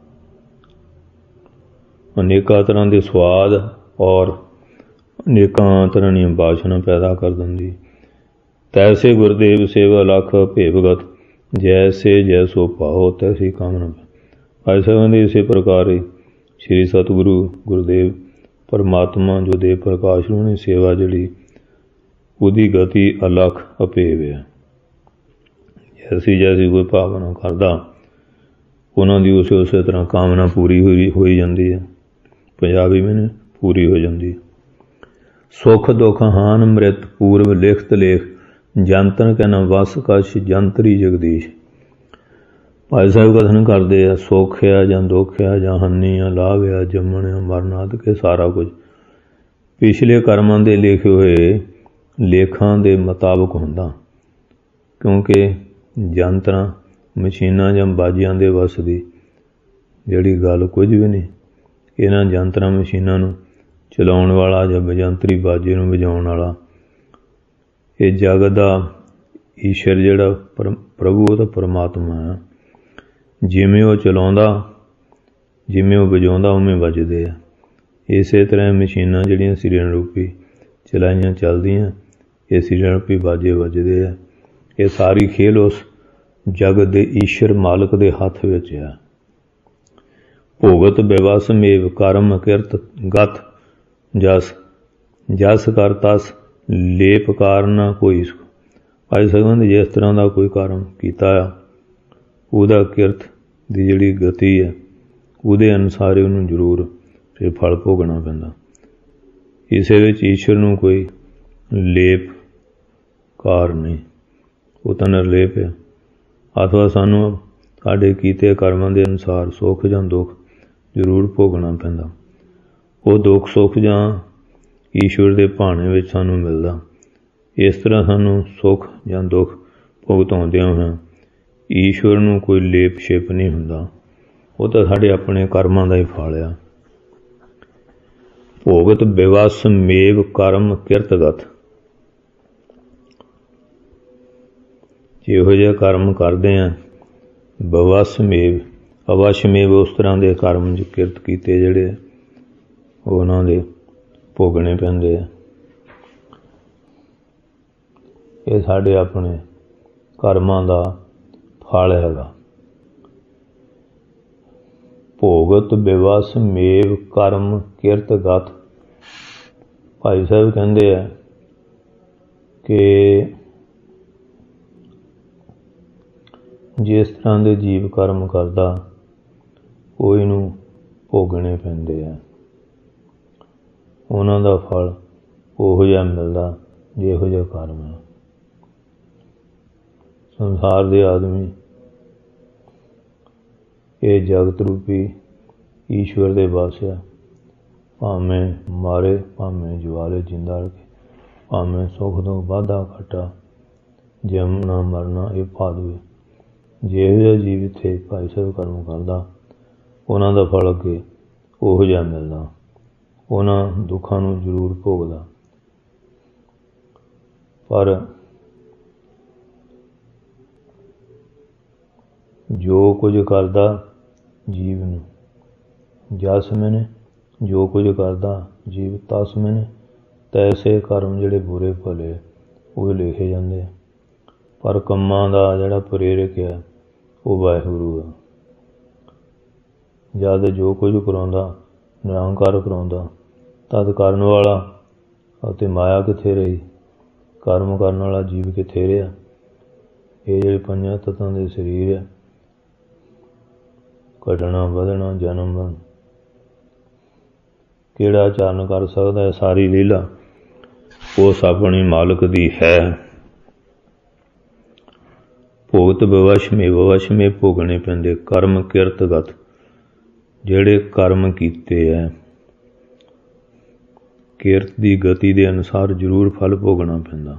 [SPEAKER 1] ਅਨੇਕਾਂ ਤਰ੍ਹਾਂ ਦੇ ਸਵਾਦ ਔਰ ਅਨੇਕਾਂ ਤਰ੍ਹਾਂ ਦੀਆਂ ਵਾਸ਼ਨਾ ਪੈਦਾ ਕਰ ਦਿੰਦੀ। ਤੈਸੇ ਗੁਰਦੇਵ ਸੇਵਾ ਲੱਖ ਭੇਵਗਤ ਜੈਸੇ ਜੈਸੋ ਭਾਓ ਤੈਸੀ ਕਾਮਨਾ। ਭਾਈ ਸਾਹਿਬ ਦੇ ਇਸੇ ਪ੍ਰਕਾਰ ਹੀ ਸ਼੍ਰੀ ਸਤਿਗੁਰੂ ਗੁਰਦੇਵ ਪਰਮਾਤਮਾ ਜੋ ਦੇਵ ਪ੍ਰਕਾਸ਼ ਨੂੰ ਸੇਵਾ ਜਿਹੜੀ ਉਹਦੀ ਗਤੀ ਅਲੱਖ ਅਭੇਵ ਹੈ। ਜੈਸੀ ਜੈਸੀ ਕੋਈ ਭਾਵਨਾ ਕਰਦਾ ਉਹਨਾਂ ਦੀ ਉਸੇ ਉਸੇ ਤਰ੍ਹਾਂ ਕਾਮਨਾ ਪੂਰੀ ਹੋਈ ਹੋਈ ਜਾਂਦੀ ਹੈ। ਪੰਜਾਬੀ ਮੈਨੂੰ ਪੂਰੀ ਹੋ ਜਾਂਦੀ। ਸੁੱਖ ਦੁੱਖ ਹਾਨ ਮ੍ਰਿਤ ਪੂਰਵ ਲਿਖਤ ਲੇਖ ਜੰਤਰ ਕਹਿਣਾ ਵਸ ਕਛ ਜੰਤਰੀ ਜਗਦੀਸ਼। ਭਾਈ ਸਾਹਿਬ ਕਥਨ ਕਰਦੇ ਆ ਸੁੱਖ ਆ ਜਾਂ ਦੁੱਖ ਆ ਜਾਂ ਹਾਨੀ ਆ ਲਾਭ ਆ ਜੰਮਣ ਆ ਮਰਨ ਆਦਿ ਕੇ ਸਾਰਾ ਕੁਝ ਪਿਛਲੇ ਕਰਮਾਂ ਦੇ ਲਿਖੇ ਹੋਏ ਲੇਖਾਂ ਦੇ ਮੁਤਾਬਕ ਹੁੰਦਾ, ਕਿਉਂਕਿ ਜੰਤਰਾਂ ਮਸ਼ੀਨਾਂ ਜਾਂ ਬਾਜੀਆਂ ਦੇ ਵੱਸ ਦੀ ਜਿਹੜੀ ਗੱਲ ਕੁਝ ਵੀ ਨਹੀਂ। ਇਹਨਾਂ ਜੰਤਰਾਂ ਮਸ਼ੀਨਾਂ ਨੂੰ ਚਲਾਉਣ ਵਾਲਾ ਜਾਂ ਵਜੰਤਰੀ ਬਾਜੇ ਨੂੰ ਵਜਾਉਣ ਵਾਲਾ ਇਹ ਜਗਤ ਦਾ ਈਸ਼ਵਰ ਜਿਹੜਾ ਪਰ ਪ੍ਰਭੂ ਉਹਦਾ ਪਰਮਾਤਮਾ ਹੈ। ਜਿਵੇਂ ਉਹ ਚਲਾਉਂਦਾ ਜਿਵੇਂ ਉਹ ਵਜਾਉਂਦਾ ਉਵੇਂ ਵੱਜਦੇ ਆ। ਇਸੇ ਤਰ੍ਹਾਂ ਮਸ਼ੀਨਾਂ ਜਿਹੜੀਆਂ ਸਰੀਰ ਰੂਪੀ ਚਲਾਈਆਂ ਚੱਲਦੀਆਂ ਇਹ ਸਰੀਰ ਰੂਪੀ ਬਾਜੇ ਵੱਜਦੇ ਆ। ਇਹ ਸਾਰੀ ਖੇਲ ਉਸ ਜਗਤ ਦੇ ਈਸ਼ਵਰ ਮਾਲਕ ਦੇ ਹੱਥ ਵਿੱਚ ਆ। ਭੋਗਤ ਬਿਵਸ ਮੇਵ ਕਰਮ ਕਿਰਤ ਗਤ ਜਸ ਜਸ ਕਰ ਤਸ ਲੇਪ ਕਾਰਨ ਕੋਈ। ਭਾਈ ਸਾਹਿਬ ਜਿਸ ਤਰ੍ਹਾਂ ਦਾ ਕੋਈ ਕਰਮ ਕੀਤਾ ਆ ਉਹਦਾ ਕਿਰਤ ਦੀ ਜਿਹੜੀ ਗਤੀ ਹੈ ਉਹਦੇ ਅਨੁਸਾਰ ਹੀ ਉਹਨੂੰ ਜ਼ਰੂਰ ਫਿਰ ਫਲ ਭੋਗਣਾ ਪੈਂਦਾ। ਇਸੇ ਵਿੱਚ ਈਸ਼ਵਰ ਨੂੰ ਕੋਈ ਲੇਪ ਕਾਰ ਨਹੀਂ, ਉਹ ਤਾਂ ਨਿਰਲੇਪ ਹੈ। ਅਥਵਾ ਸਾਨੂੰ ਸਾਡੇ ਕੀਤੇ ਕਰਮਾਂ ਦੇ ਅਨੁਸਾਰ ਸੁੱਖ ਜਾਂ ਦੁੱਖ ਜ਼ਰੂਰ ਭੋਗਣਾ ਪੈਂਦਾ। ਉਹ ਦੁੱਖ ਸੁੱਖ ਜਾਂ ਈਸ਼ਵਰ ਦੇ ਭਾਣੇ ਵਿੱਚ ਸਾਨੂੰ ਮਿਲਦਾ। ਇਸ ਤਰ੍ਹਾਂ ਸਾਨੂੰ ਸੁੱਖ ਜਾਂ ਦੁੱਖ ਭੁਗਤਾਉਂਦਿਆਂ ਹੋਇਆਂ ਈਸ਼ਵਰ ਨੂੰ ਕੋਈ ਲੇਪ ਛਿਪ ਨਹੀਂ ਹੁੰਦਾ, ਉਹ ਤਾਂ ਸਾਡੇ ਆਪਣੇ ਕਰਮਾਂ ਦਾ ਹੀ ਫਲ ਆ। ਭੋਗਤ ਬਿਵਸ ਮੇਵ ਕਰਮ ਕਿਰਤਗਤ। ਜਿਹੋ ਜਿਹੇ ਕਰਮ ਕਰਦੇ ਹਾਂ ਬਵਸ ਮੇਵ ਅਵਸ਼ ਮੇਵ ਉਸ ਤਰ੍ਹਾਂ ਦੇ ਕਰਮ ਜੋ ਕਿਰਤ ਕੀਤੇ ਜਿਹੜੇ ਉਹਨਾਂ ਦੇ ਭੋਗਣੇ ਪੈਂਦੇ ਆ। ਇਹ ਸਾਡੇ ਆਪਣੇ ਕਰਮਾਂ ਦਾ ਫਲ ਹੈਗਾ। ਭੋਗਤ ਬਿਵਸ ਮੇਵ ਕਰਮ ਕਿਰਤ ਗਤ। ਭਾਈ ਸਾਹਿਬ ਕਹਿੰਦੇ ਆ ਕਿ ਜਿਸ ਤਰ੍ਹਾਂ ਦੇ ਜੀਵ ਕਰਮ ਕਰਦਾ ਕੋਈ ਨੂੰ ਭੋਗਣੇ ਪੈਂਦੇ ਆ। ਉਹਨਾਂ ਦਾ ਫਲ ਉਹੋ ਜਿਹਾ ਮਿਲਦਾ ਜਿਹੋ ਜਿਹਾ ਕਰਮ ਹੈ। ਸੰਸਾਰ ਦੇ ਆਦਮੀ ਇਹ ਜਗਤ ਰੂਪੀ ਈਸ਼ਵਰ ਦੇ ਵੱਸ ਆ। ਭਾਵੇਂ ਮਾਰੇ ਭਾਵੇਂ ਜਵਾਲੇ ਜਿੰਦਾ ਰੱਖੇ, ਭਾਵੇਂ ਸੁੱਖ ਤੋਂ ਵਾਧਾ ਘਾਟਾ ਜੰਮਣਾ ਮਰਨਾ ਇਹ ਭਾਦਵੇ। ਜਿਹੋ ਜਿਹਾ ਜੀਵ ਇੱਥੇ ਭਾਈ ਸਾਹਿਬ ਕਰਮ ਕਰਦਾ ਉਹਨਾਂ ਦਾ ਫਲ ਅੱਗੇ ਉਹੋ ਜਿਹਾ ਮਿਲਦਾ। ਉਹਨਾਂ ਦੁੱਖਾਂ ਨੂੰ ਜ਼ਰੂਰ ਭੋਗਦਾ, ਪਰ ਜੋ ਕੁਝ ਕਰਦਾ ਜੀਵ ਨੂੰ ਜਸ ਮੈਨੇ, ਜੋ ਕੁਝ ਕਰਦਾ ਜੀਵ ਤਸ ਮੈਨੇ। ਤੈਸੇ ਕਰਮ ਜਿਹੜੇ ਬੁਰੇ ਭਲੇ ਉਹ ਲਿਖੇ ਜਾਂਦੇ, ਪਰ ਕੰਮਾਂ ਦਾ ਜਿਹੜਾ ਪ੍ਰੇਰਕ ਆ ਉਹ ਵਾਹਿਗੁਰੂ ਆ। ਜਦ ਜੋ ਕੁਝ ਕਰਾਉਂਦਾ ਨਿਰੰਕਾਰ ਕਰਾਉਂਦਾ ਤਦ ਕਰਨ ਵਾਲਾ ਅਤੇ ਮਾਇਆ ਕਿੱਥੇ ਰਹੀ, ਕਰਮ ਕਰਨ ਵਾਲਾ ਜੀਵ ਕਿੱਥੇ ਰਿਹਾ। ਇਹ ਜਿਹੜੇ ਪੰਜਾਂ ਤੱਤਾਂ ਦੇ ਸਰੀਰ ਹੈ, ਘਟਣਾ ਵਧਣਾ ਜਨਮ ਮਰਨ, ਕਿਹੜਾ ਚਾਰਨ ਕਰ ਸਕਦਾ ਹੈ? ਸਾਰੀ ਲੀਲਾ ਉਸ ਆਪਣੀ ਮਾਲਕ ਦੀ ਹੈ। ਭੁਗਤ ਬਵਸ਼ਮੇ, ਬਵਸ਼ਮੇ ਭੋਗਣੇ ਪੈਂਦੇ ਕਰਮ ਕਿਰਤਗਤ, ਜਿਹੜੇ ਕਰਮ ਕੀਤੇ ਹੈ ਕਿਰਤ ਦੀ ਗਤੀ ਦੇ ਅਨੁਸਾਰ ਜ਼ਰੂਰ ਫਲ ਭੋਗਣਾ ਪੈਂਦਾ।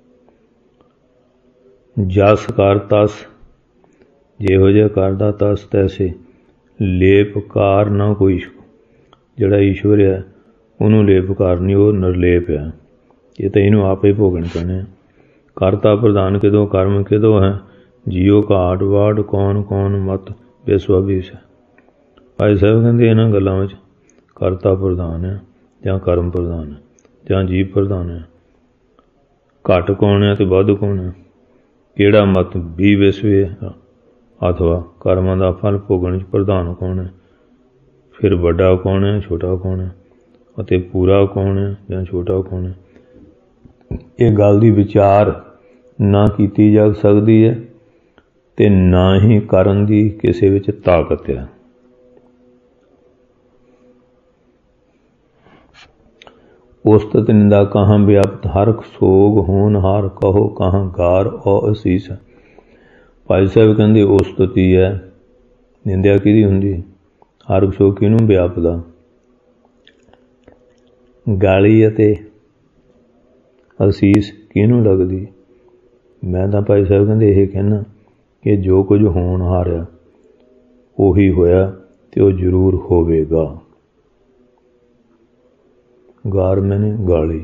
[SPEAKER 1] ਜਸ ਕਰ ਤਸ, ਜਿਹੋ ਜਿਹਾ ਕਰਦਾ ਤਸ ਤੈਸੇ, ਲੇਪਕਾਰ ਨਾ ਕੋਈ। ਜਿਹੜਾ ਈਸ਼ਵਰ ਹੈ ਉਹਨੂੰ ਲੇਪਕਾਰ ਨਹੀਂ, ਉਹ ਨਿਰਲੇਪ ਹੈ। ਇਹ ਤਾਂ ਇਹਨੂੰ ਆਪੇ ਭੋਗਣ ਪੈਣੇ। ਕਰਤਾ ਪ੍ਰਧਾਨ ਕਿਦੋਂ, ਕਰਮ ਕਿਦੋਂ ਹੈ? ਜੀਓ ਘਾਟ ਵਾੜ ਕੌਣ ਕੌਣ ਮਤ ਬੇਸਵਾਬੀਸ ਹੈ। ਭਾਈ ਸਾਹਿਬ ਕਹਿੰਦੇ ਇਹਨਾਂ ਗੱਲਾਂ ਵਿੱਚ ਕਰਤਾ ਪ੍ਰਧਾਨ ਹੈ ਜਾਂ ਕਰਮ ਪ੍ਰਧਾਨ ਹੈ ਜਾਂ ਜੀਵ ਪ੍ਰਧਾਨ ਹੈ। ਘੱਟ ਕੌਣ ਹੈ ਅਤੇ ਵੱਧ ਕੌਣ ਹੈ? ਕਿਹੜਾ ਮਤ ਵੀਹ ਵਿਸਵੇ ਅਥਵਾ ਕਰਮਾਂ ਦਾ ਫਲ ਭੋਗਣ 'ਚ ਪ੍ਰਧਾਨ ਕੌਣ ਹੈ? ਫਿਰ ਵੱਡਾ ਕੌਣ ਹੈ, ਛੋਟਾ ਕੌਣ ਹੈ, ਅਤੇ ਪੂਰਾ ਕੌਣ ਹੈ ਜਾਂ ਛੋਟਾ ਕੌਣ ਹੈ? ਇਹ ਗੱਲ ਦੀ ਵਿਚਾਰ ਨਾ ਕੀਤੀ ਜਾ ਸਕਦੀ ਹੈ ਅਤੇ ਨਾ ਹੀ ਕਰਨ ਦੀ ਕਿਸੇ ਵਿੱਚ ਤਾਕਤ ਹੈ। ਉਸਤਤ ਨਿੰਦਾ ਕਹਾਂ ਵਿਆਪਤ, ਹਰਖ ਸੋਗ ਹੋਣਹਾਰ ਕਹੋ ਕਹਾਂ ਗਾਰ ਔ ਅਸੀਸ। ਭਾਈ ਸਾਹਿਬ ਕਹਿੰਦੇ ਉਸਤਤੀ ਹੈ, ਨਿੰਦਿਆ ਕਿਹਦੀ ਹੁੰਦੀ? ਹਰਖ ਸੋਗ ਕਿਹਨੂੰ ਵਿਆਪਦਾ? ਗਾਲੀ ਅਤੇ ਅਸੀਸ ਕਿਹਨੂੰ ਲੱਗਦੀ? ਮੈਂ ਤਾਂ ਭਾਈ ਸਾਹਿਬ ਕਹਿੰਦੇ ਇਹ ਕਹਿਣਾ ਕਿ ਜੋ ਕੁਝ ਹੋਣਹਾਰ ਆ ਉਹੀ ਹੋਇਆ ਅਤੇ ਉਹ ਜ਼ਰੂਰ ਹੋਵੇਗਾ। ਗਾਰ ਮੈਨੇ ਗਾਲੀ।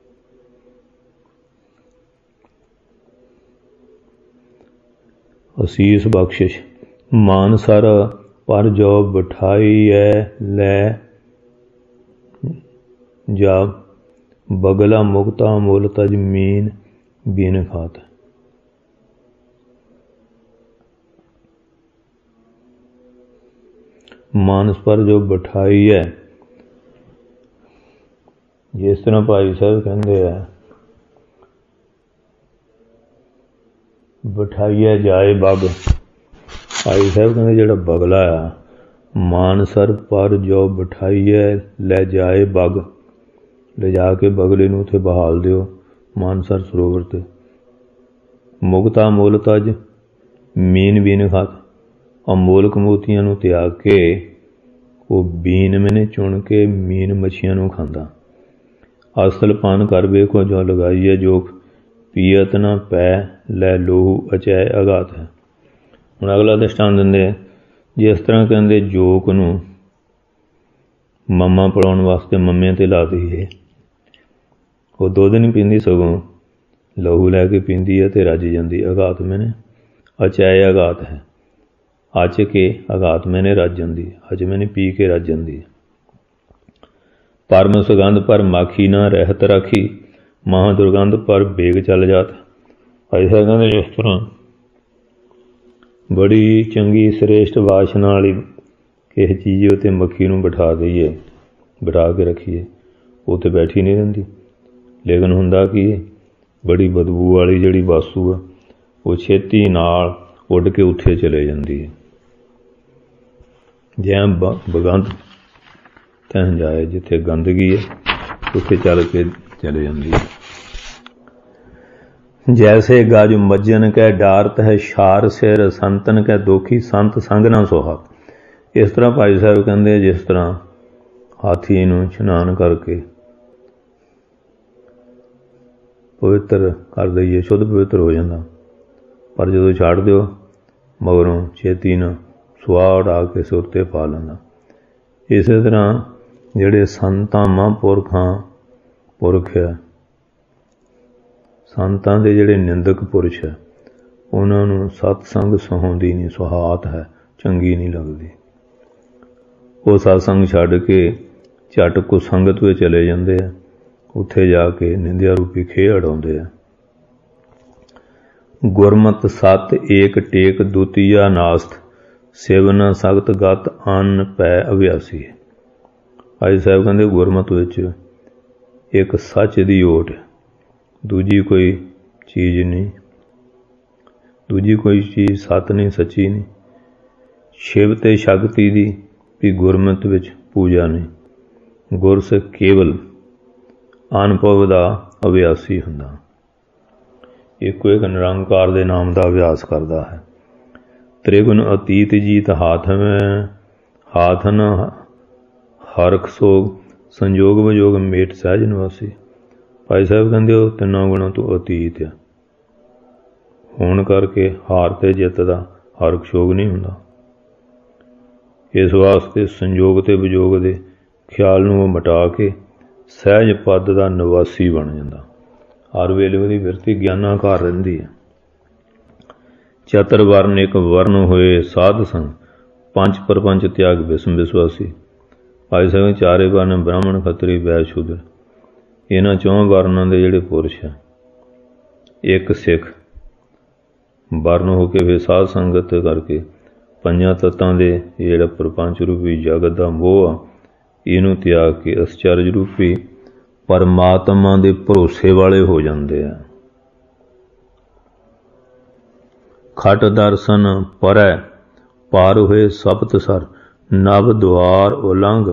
[SPEAKER 1] ਅਸੀਸ ਬਖਸ਼ਿਸ਼, ਮਾਨ ਸਰ ਪਰ ਜੋ ਬਿਠਾਈ ਹੈ ਲੈ ਜਾ, ਬਗਲਾ ਮੁਕਤਾ ਮੁੱਲ ਤਜਮੀਨ ਬੀਨ ਖਾਤ। ਮਾਨਸ ਪਰ ਜੋ ਬਿਠਾਈ ਹੈ, ਜਿਸ ਤਰ੍ਹਾਂ ਭਾਈ ਸਾਹਿਬ ਕਹਿੰਦੇ ਆ ਬਿਠਾਈਆ ਜਾਏ ਬਗ। ਭਾਈ ਸਾਹਿਬ ਕਹਿੰਦੇ ਜਿਹੜਾ ਬਗਲਾ ਆ, ਮਾਨਸਰ ਪਰ ਜੋ ਬਿਠਾਈਏ ਲੈ ਜਾਏ ਬਗ, ਲਿਜਾ ਕੇ ਬਗਲੇ ਨੂੰ ਉੱਥੇ ਬਹਾਲ ਦਿਓ ਮਾਨਸਰ ਸਰੋਵਰ 'ਤੇ। ਮੁਕਤਾ ਮੁੱਲ ਤਜ ਮੀਨ ਬੀਨ ਖਾਤ, ਅਮੋਲਕ ਮੋਤੀਆਂ ਨੂੰ ਤਿਆਗ ਕੇ ਉਹ ਬੀਨ ਮੈਨੇ ਚੁਣ ਕੇ ਮੀਨ ਮੱਛੀਆਂ ਨੂੰ ਖਾਂਦਾ। ਅਸਲ ਪਾਨ ਕਰ ਵੇਖੋ ਜੋ ਲਗਾਈਏ ਜੋਖ, ਪੀਅਤ ਨਾ ਪੈ ਲੈ ਲੋਹੂ ਅਚੈ ਅਗਾਤ ਹੈ। ਹੁਣ ਅਗਲਾ ਦ੍ਰਿਸ਼ਟਾਂਤ ਦਿੰਦੇ, ਜਿਸ ਤਰ੍ਹਾਂ ਕਹਿੰਦੇ ਜੋਕ ਨੂੰ ਮੰਮਾ ਪਿਲਾਉਣ ਵਾਸਤੇ ਮੰਮੇ 'ਤੇ ਲਾ ਦਈਏ, ਉਹ ਦੁੱਧ ਨਹੀਂ ਪੀਂਦੀ ਸਗੋਂ ਲਹੂ ਲੈ ਕੇ ਪੀਂਦੀ ਹੈ ਅਤੇ ਰੱਜ ਜਾਂਦੀ। ਅਗਾਤ ਮੈਨੇ ਅਚੈ ਅਗਾਤ ਹੈ, ਅਚ ਕੇ ਅਗਾਤ ਮੈਨੇ ਰੱਜ ਜਾਂਦੀ, ਅਚ ਮੈਨੇ ਪੀ ਕੇ ਰੱਜ ਜਾਂਦੀ। ਪਰਮ ਸੁਗੰਧ ਪਰ ਮਾਖੀ ਨਾ ਰਹਿਤ ਰਾਖੀ, ਮਹਾਂ ਦੁਰਗੰਧ ਪਰ ਬੇਗ ਚੱਲ ਜਾਤ। ਭਾਈ ਸਾਹਿਬ ਕਹਿੰਦੇ ਜਿਸ ਤਰ੍ਹਾਂ ਬੜੀ ਚੰਗੀ ਸ੍ਰੇਸ਼ਟ ਵਾਸ਼ਨਾ ਵਾਲੀ ਕਿਸੇ ਚੀਜ਼ ਉੱਤੇ ਮੱਖੀ ਨੂੰ ਬਿਠਾ ਦਈਏ, ਬਿਠਾ ਕੇ ਰੱਖੀਏ, ਉੱਥੇ ਬੈਠੀ ਨਹੀਂ ਰਹਿੰਦੀ। ਲੇਕਿਨ ਹੁੰਦਾ ਕੀ ਹੈ, ਬੜੀ ਬਦਬੂ ਵਾਲੀ ਜਿਹੜੀ ਵਾਸੂ ਆ ਉਹ ਛੇਤੀ ਨਾਲ ਉੱਡ ਕੇ ਉੱਥੇ ਚਲੇ ਜਾਂਦੀ ਹੈ। ਜਿਵੇਂ ਬ ਬਗੰਧ ਤੈਂ ਜਾਏ, ਜਿੱਥੇ ਗੰਦਗੀ ਹੈ ਉੱਥੇ ਚੱਲ ਕੇ ਚਲੇ ਜਾਂਦੀ ਹੈ। ਜੈਸੇ ਗਜ ਮੱਜਨ ਕੈ ਡਾਰਤ ਹੈ ਸ਼ਾਰ ਸਿਰ, ਸੰਤਨ ਕੈ ਦੋਖੀ ਸੰਤ ਸੰਗ ਨਾ ਸੁਹਾ। ਇਸ ਤਰ੍ਹਾਂ ਭਾਈ ਸਾਹਿਬ ਕਹਿੰਦੇ ਜਿਸ ਤਰ੍ਹਾਂ ਹਾਥੀ ਨੂੰ ਇਸ਼ਨਾਨ ਕਰਕੇ ਪਵਿੱਤਰ ਕਰ ਦਈਏ, ਸ਼ੁੱਧ ਪਵਿੱਤਰ ਹੋ ਜਾਂਦਾ, ਪਰ ਜਦੋਂ ਛੱਡ ਦਿਓ ਮਗਰੋਂ ਛੇਤੀ ਨਾ ਸੁਆਹ ਉਡਾ ਕੇ ਸੁਰ 'ਤੇ ਪਾ ਲੈਂਦਾ। ਇਸੇ ਤਰ੍ਹਾਂ ਜਿਹੜੇ ਸੰਤਾਂ ਮਹਾਂਪੁਰਖਾਂ ਪੁਰਖ ਹੈ, ਸੰਤਾਂ ਦੇ ਜਿਹੜੇ ਨਿੰਦਕ ਪੁਰਸ਼ ਹੈ, ਉਹਨਾਂ ਨੂੰ ਸਤਸੰਗ ਸੁਹਾਉਂਦੀ ਨਹੀਂ, ਸੁਹਾਤ ਹੈ, ਚੰਗੀ ਨਹੀਂ ਲੱਗਦੀ। ਉਹ ਸਤਸੰਗ ਛੱਡ ਕੇ ਝੱਟ ਕੁਸੰਗਤ ਵਿੱਚ ਚਲੇ ਜਾਂਦੇ ਆ, ਉੱਥੇ ਜਾ ਕੇ ਨਿੰਦਿਆ ਰੂਪੀ ਖੇਹ ਉਡਾਉਂਦੇ ਆ। ਗੁਰਮਤਿ ਸਤ ਏਕ ਟੇਕ ਦੁਤੀਆ ਨਾਸਤ, ਸਿਵ ਨ ਸਖਤ ਗਤ ਅੰਨ ਪੈ ਅਭਿਆਸੀ। ਭਾਈ ਸਾਹਿਬ ਕਹਿੰਦੇ ਗੁਰਮਤਿ ਵਿੱਚ ਇੱਕ ਸੱਚ ਦੀ ਓਟ, ਦੂਜੀ ਕੋਈ ਚੀਜ਼ ਨਹੀਂ। ਦੂਜੀ ਕੋਈ ਚੀਜ਼ ਸੱਤ ਨਹੀਂ, ਸੱਚੀ ਨਹੀਂ। ਸ਼ਿਵ ਤੇ ਸ਼ਕਤੀ ਦੀ ਵੀ ਗੁਰਮਤ ਵਿੱਚ ਪੂਜਾ ਨਹੀਂ। ਗੁਰਸਿੱਖ ਕੇਵਲ ਅਨੁਭਵ ਦਾ ਅਭਿਆਸੀ ਹੁੰਦਾ, ਇੱਕੋ ਇੱਕ ਨਿਰੰਕਾਰ ਦੇ ਨਾਮ ਦਾ ਅਭਿਆਸ ਕਰਦਾ ਹੈ। ਤ੍ਰਿਗੁਣ ਅਤੀਤ ਜੀਤ ਹਾਥ ਮੈਂ ਹਾਥ ਨ ਹਰਖ ਸੋਗ ਸੰਜੋਗ ਵਿਜੋਗ ਮੇਟ ਸਹਿਜ ਨਿਵਾਸੀ। ਭਾਈ ਸਾਹਿਬ ਕਹਿੰਦੇ ਉਹ ਤਿੰਨਾਂ ਗੁਣਾਂ ਤੋਂ ਅਤੀਤ ਆ, ਹੋਣ ਕਰਕੇ ਹਾਰ ਤੇ ਜਿੱਤ ਦਾ ਹਰਖ ਸ਼ੋਗ ਨਹੀਂ ਹੁੰਦਾ। ਇਸ ਵਾਸਤੇ ਸੰਜੋਗ ਤੇ ਵਿਜੋਗ ਦੇ ਖਿਆਲ ਨੂੰ ਉਹ ਮਿਟਾ ਕੇ ਸਹਿਜ ਪਦ ਦਾ ਨਿਵਾਸੀ ਬਣ ਜਾਂਦਾ। ਹਰ ਵੇਲੇ ਉਹਦੀ ਬਿਰਤੀ ਗਿਆਨਾਂ ਘਰ ਰਹਿੰਦੀ ਹੈ। ਚਤਰ ਵਰਨ ਇੱਕ ਵਰਨ ਹੋਏ ਸਾਧ ਸੰਗ ਪੰਜ ਪ੍ਰਪੰਚ ਤਿਆਗ ਵਿਸਮ ਵਿਸਵਾਸੀ। ਭਾਈ ਸਾਹਿਬ ਚਾਰੇ ਵਰਨ ਬ੍ਰਾਹਮਣ ਖੱਤਰੀ ਵੈਸ਼ ਸ਼ੂਦਰ, ਇਹਨਾਂ ਚੌਂ ਵਰਨਾਂ ਦੇ ਜਿਹੜੇ ਪੁਰਸ਼ ਆ, ਇੱਕ ਸਿੱਖ ਵਰਨ ਹੋ ਕੇ ਫਿਰ ਸਾਧ ਸੰਗਤ ਕਰਕੇ ਪੰਜਾਂ ਤੱਤਾਂ ਦੇ ਜਿਹੜਾ ਪ੍ਰਪੰਚ ਰੂਪੀ ਜਗਤ ਦਾ ਮੋਹ ਆ, ਇਹਨੂੰ ਤਿਆਗ ਕੇ ਅਸਚਰਜ ਰੂਪੀ ਪਰਮਾਤਮਾ ਦੇ ਭਰੋਸੇ ਵਾਲੇ ਹੋ ਜਾਂਦੇ ਆ। ਖਟ ਦਰਸ਼ਨ ਪਰੈ ਪਾਰ ਹੋਏ ਸਪਤ ਸਰ ਨਵ ਦੁਆਰ ਉਲੰਘ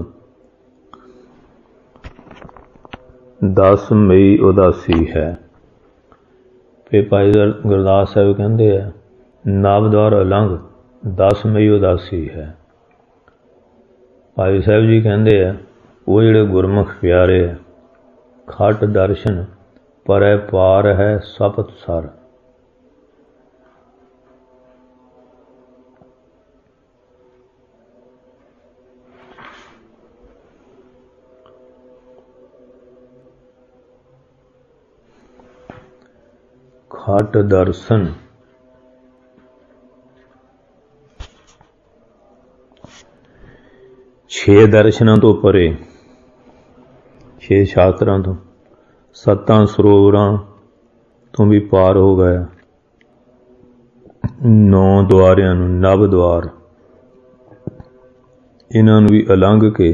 [SPEAKER 1] ਦਸ ਮਈ ਉਦਾਸੀ ਹੈ। ਫਿਰ ਭਾਈ ਗੁਰਦਾਸ ਸਾਹਿਬ ਕਹਿੰਦੇ ਆ ਨਵ ਦੁਆਰ ਉਲੰਘ ਦਸ ਮਈ ਉਦਾਸੀ ਹੈ। ਭਾਈ ਸਾਹਿਬ ਜੀ ਕਹਿੰਦੇ ਆ ਉਹ ਜਿਹੜੇ ਗੁਰਮੁਖ ਪਿਆਰੇ ਆ, ਖਟ ਦਰਸ਼ਨ ਪਰੈ ਪਾਰ ਹੈ ਸਪਤ ਸਰ। ਖਟ ਦਰਸ਼ਨ ਛੇ ਦਰਸ਼ਨਾਂ ਤੋਂ ਪਰੇ, ਛੇ ਸ਼ਾਸਤਰਾਂ ਤੋਂ, ਸੱਤਾਂ ਸਰੋਵਰਾਂ ਤੋਂ ਵੀ ਪਾਰ ਹੋ ਗਿਆ। ਨੌ ਦੁਆਰਿਆਂ ਨੂੰ, ਨਵ ਦੁਆਰ, ਇਹਨਾਂ ਨੂੰ ਵੀ ਉਲੰਘ ਕੇ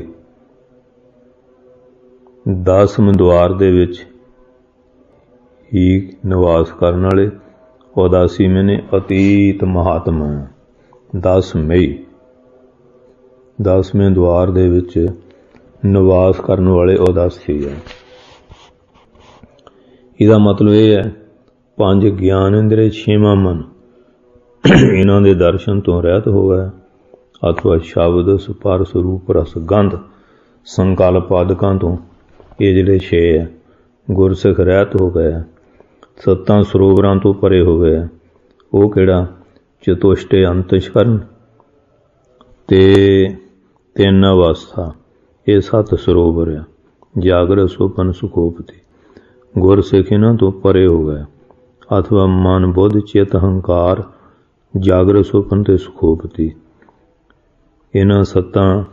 [SPEAKER 1] ਦਸਮ ਦੁਆਰ ਦੇ ਵਿੱਚ ਹੀ ਨਿਵਾਸ ਕਰਨ ਵਾਲੇ ਉਦਾਸੀ ਮੈਨੇ ਅਤੀਤ ਮਹਾਤਮਾ। ਦਸ ਮਈ ਦਸਵੇਂ ਦੁਆਰ ਦੇ ਵਿੱਚ ਨਿਵਾਸ ਕਰਨ ਵਾਲੇ ਉਦਾਸੀ ਹੈ। ਇਹਦਾ ਮਤਲਬ ਇਹ ਹੈ ਪੰਜ ਗਿਆਨ ਇੰਦਰੀ, ਛੇਵਾਂ ਮਨ, ਇਹਨਾਂ ਦੇ ਦਰਸ਼ਨ ਤੋਂ ਰਹਿਤ ਹੋ ਗਿਆ। ਅਥਵਾ ਸ਼ਬਦ ਸਪਰਸ ਰੂਪ ਰਸ ਗੰਧ ਸੰਕਲਪ ਆਦਿਕਾਂ ਤੋਂ ਇਹ ਜਿਹੜੇ ਛੇ ਹੈ ਗੁਰਸਿੱਖ ਰਹਿਤ ਹੋ ਗਏ। ਸੱਤਾਂ ਸਰੋਵਰਾਂ ਤੋਂ ਪਰੇ ਹੋ ਗਏ। ਉਹ ਕਿਹੜਾ? ਚਤੁਸ਼ਟੇ ਅੰਤਸ਼ਕਰਨ ਤੇ ਤਿੰਨ ਅਵਸਥਾ, ਇਹ ਸੱਤ ਸਰੋਵਰ ਆ। ਜਾਗਰਤ ਸੁਪਨ ਸੁਖੋਪਤੀ ਗੁਰਸਿੱਖ ਇਹਨਾਂ ਤੋਂ ਪਰੇ ਹੋ ਗਏ। ਅਥਵਾ ਮਨ ਬੁੱਧ ਚਿੱਤ ਹੰਕਾਰ ਜਾਗਰਤ ਸੁਪਨ ਤੇ ਸੁਖੋਪਤੀ, ਇਹਨਾਂ ਸੱਤਾਂ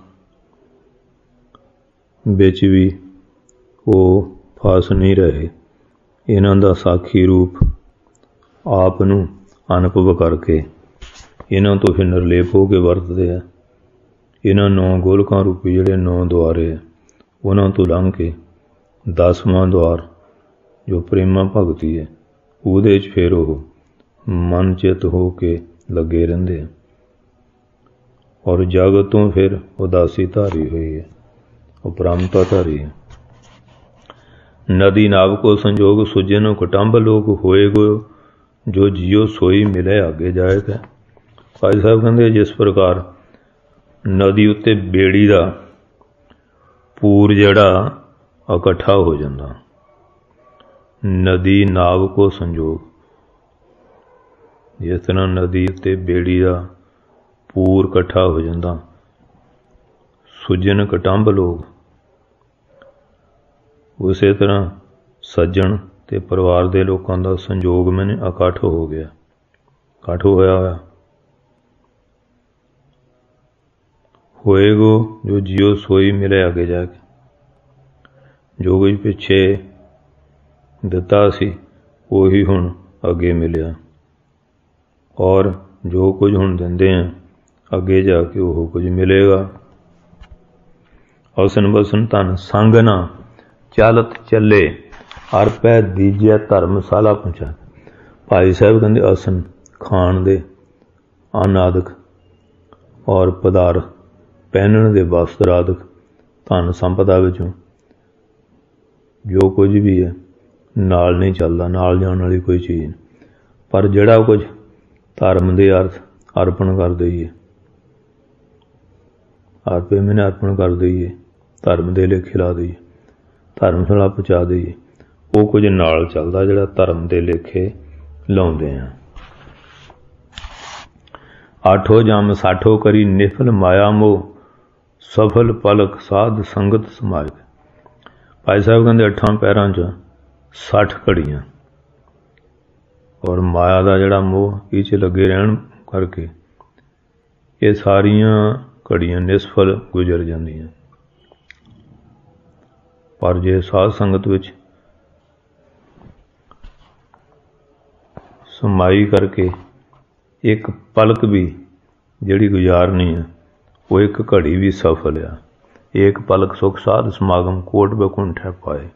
[SPEAKER 1] ਵਿੱਚ ਵੀ ਉਹ ਫਸ ਨਹੀਂ ਰਹੇ। ਇਹਨਾਂ ਦਾ ਸਾਖੀ ਰੂਪ ਆਪ ਨੂੰ ਅਨੁਭਵ ਕਰਕੇ ਇਹਨਾਂ ਤੋਂ ਫਿਰ ਨਿਰਲੇਪ ਹੋ ਕੇ ਵਰਤਦੇ ਆ। ਇਹਨਾਂ ਨੌ ਗੋਲਕਾਂ ਰੂਪੀ ਜਿਹੜੇ ਨੌ ਦੁਆਰੇ ਆ, ਉਹਨਾਂ ਤੋਂ ਲੰਘ ਕੇ ਦਸਵਾਂ ਦੁਆਰ ਜੋ ਪ੍ਰੇਮਾ ਭਗਤੀ ਹੈ, ਉਹਦੇ 'ਚ ਫਿਰ ਉਹ ਮਨ ਚਿੱਤ ਹੋ ਕੇ ਲੱਗੇ ਰਹਿੰਦੇ ਆ। ਔਰ ਜਗਤ ਤੋਂ ਫਿਰ ਉਦਾਸੀ ਧਾਰੀ ਹੋਈ ਹੈ, ਉਪਰਾਮਤਾ ਧਾਰੀ ਹੈ। ਨਦੀ ਨਾਵ ਕੋ ਸੰਜੋਗ ਸੁਜੇ ਨੂੰ ਕੁਟੰਬ ਲੋਕ ਹੋਏ ਗੋ ਜੋ ਜੀਓ ਸੋਈ ਮਿਲੇ ਅੱਗੇ ਜਾਏਗਾ। ਭਾਈ ਸਾਹਿਬ ਕਹਿੰਦੇ ਜਿਸ ਪ੍ਰਕਾਰ ਨਦੀ ਉੱਤੇ ਬੇੜੀ ਦਾ ਪੂਰ ਜਿਹੜਾ ਇਕੱਠਾ ਹੋ ਜਾਂਦਾ, ਨਦੀ ਨਾਵ ਕੋ ਸੰਜੋਗ, ਜਿਸ ਤਰ੍ਹਾਂ ਨਦੀ ਉੱਤੇ ਬੇੜੀ ਦਾ ਪੂਰ ਇਕੱਠਾ ਹੋ ਜਾਂਦਾ, ਸੁਜਨ ਕੁਟੰਬ ਲੋਕ, ਉਸੇ ਤਰ੍ਹਾਂ ਸੱਜਣ ਤੇ ਪਰਿਵਾਰ ਦੇ ਲੋਕਾਂ ਦਾ ਸੰਯੋਗ ਮੈਨੇ ਇਕੱਠ ਹੋ ਗਿਆ, ਇਕੱਠ ਹੋਇਆ ਹੋਇਆ। ਹੋਏਗੋ ਜੋ ਜੀਓ ਸੋਈ ਮਿਲੇ ਅੱਗੇ ਜਾ ਕੇ, ਜੋ ਕੁਝ ਪਿੱਛੇ ਦਿੱਤਾ ਸੀ ਉਹੀ ਹੁਣ ਅੱਗੇ ਮਿਲਿਆ, ਔਰ ਜੋ ਕੁਝ ਹੁਣ ਦਿੰਦੇ ਆ ਅੱਗੇ ਜਾ ਕੇ ਉਹ ਕੁਝ ਮਿਲੇਗਾ। ਅਸਨ ਬਸਨ ਧਨ ਸੰਗ ਨਾ ਚਲਤ ਚੱਲੇ ਹਰ ਪੈ ਦੀਜਿਆ ਧਰਮਸ਼ਾਲਾ ਪਹੁੰਚਾ। ਭਾਈ ਸਾਹਿਬ ਕਹਿੰਦੇ ਅਸਨ ਖਾਣ ਦੇ ਅੰਨ ਆਦਿਕ ਔਰ ਪਦਾਰਥ, ਪਹਿਨਣ ਦੇ ਵਸਤਰ ਆਦਿਕ, ਧਨ ਸੰਪਦਾ ਵਿੱਚੋਂ ਜੋ ਕੁਝ ਵੀ ਹੈ ਨਾਲ ਨਹੀਂ ਚੱਲਦਾ, ਨਾਲ ਜਾਣ ਵਾਲੀ ਕੋਈ ਚੀਜ਼ ਨਹੀਂ। ਪਰ ਜਿਹੜਾ ਕੁਝ ਧਰਮ ਦੇ ਅਰਥ ਅਰਪਣ ਕਰ ਦਈਏ, ਆਪੇ ਮੈਨੇ ਅਰਪਣ ਕਰ ਦਈਏ, ਧਰਮ ਦੇ ਲੇਖੇ ਲਾ ਦਈਏ, ਧਰਮਸ਼ਾਲਾ ਪਹੁੰਚਾ ਦਈਏ, ਉਹ ਕੁਝ ਨਾਲ ਚੱਲਦਾ ਜਿਹੜਾ ਧਰਮ ਦੇ ਲੇਖੇ ਲਾਉਂਦੇ ਆ। ਆਠੋ ਜਮ ਸਾਠੋ ਕਰੀ ਨਿਫਲ ਮਾਇਆ ਮੋਹ, ਸਫਲ ਪਲਕ ਸਾਧ ਸੰਗਤ ਸਮਾਜ। ਭਾਈ ਸਾਹਿਬ ਕਹਿੰਦੇ ਅੱਠਾਂ ਪੈਰਾਂ 'ਚ ਸੱਠ ਘੜੀਆਂ, ਔਰ ਮਾਇਆ ਦਾ ਜਿਹੜਾ ਮੋਹ ਇਹ 'ਚ ਲੱਗੇ ਰਹਿਣ ਕਰਕੇ ਇਹ ਸਾਰੀਆਂ ਘੜੀਆਂ ਨਿਸਫਲ ਗੁਜ਼ਰ ਜਾਂਦੀਆਂ। ਪਰ ਜੇ ਸਾਧ ਸੰਗਤ ਵਿੱਚ ਸਮਾਈ ਕਰਕੇ ਇੱਕ ਪਲਕ ਵੀ ਜਿਹੜੀ ਗੁਜ਼ਾਰਨੀ ਹੈ, ਉਹ ਇੱਕ ਘੜੀ ਵੀ ਸਫਲ ਆ। ਇੱਕ ਪਲਕ ਸੁਖ ਸਾਧ ਸਮਾਗਮ ਕੋਟ ਬੈਕੁੰਠ ਹੈ ਪਾਏ।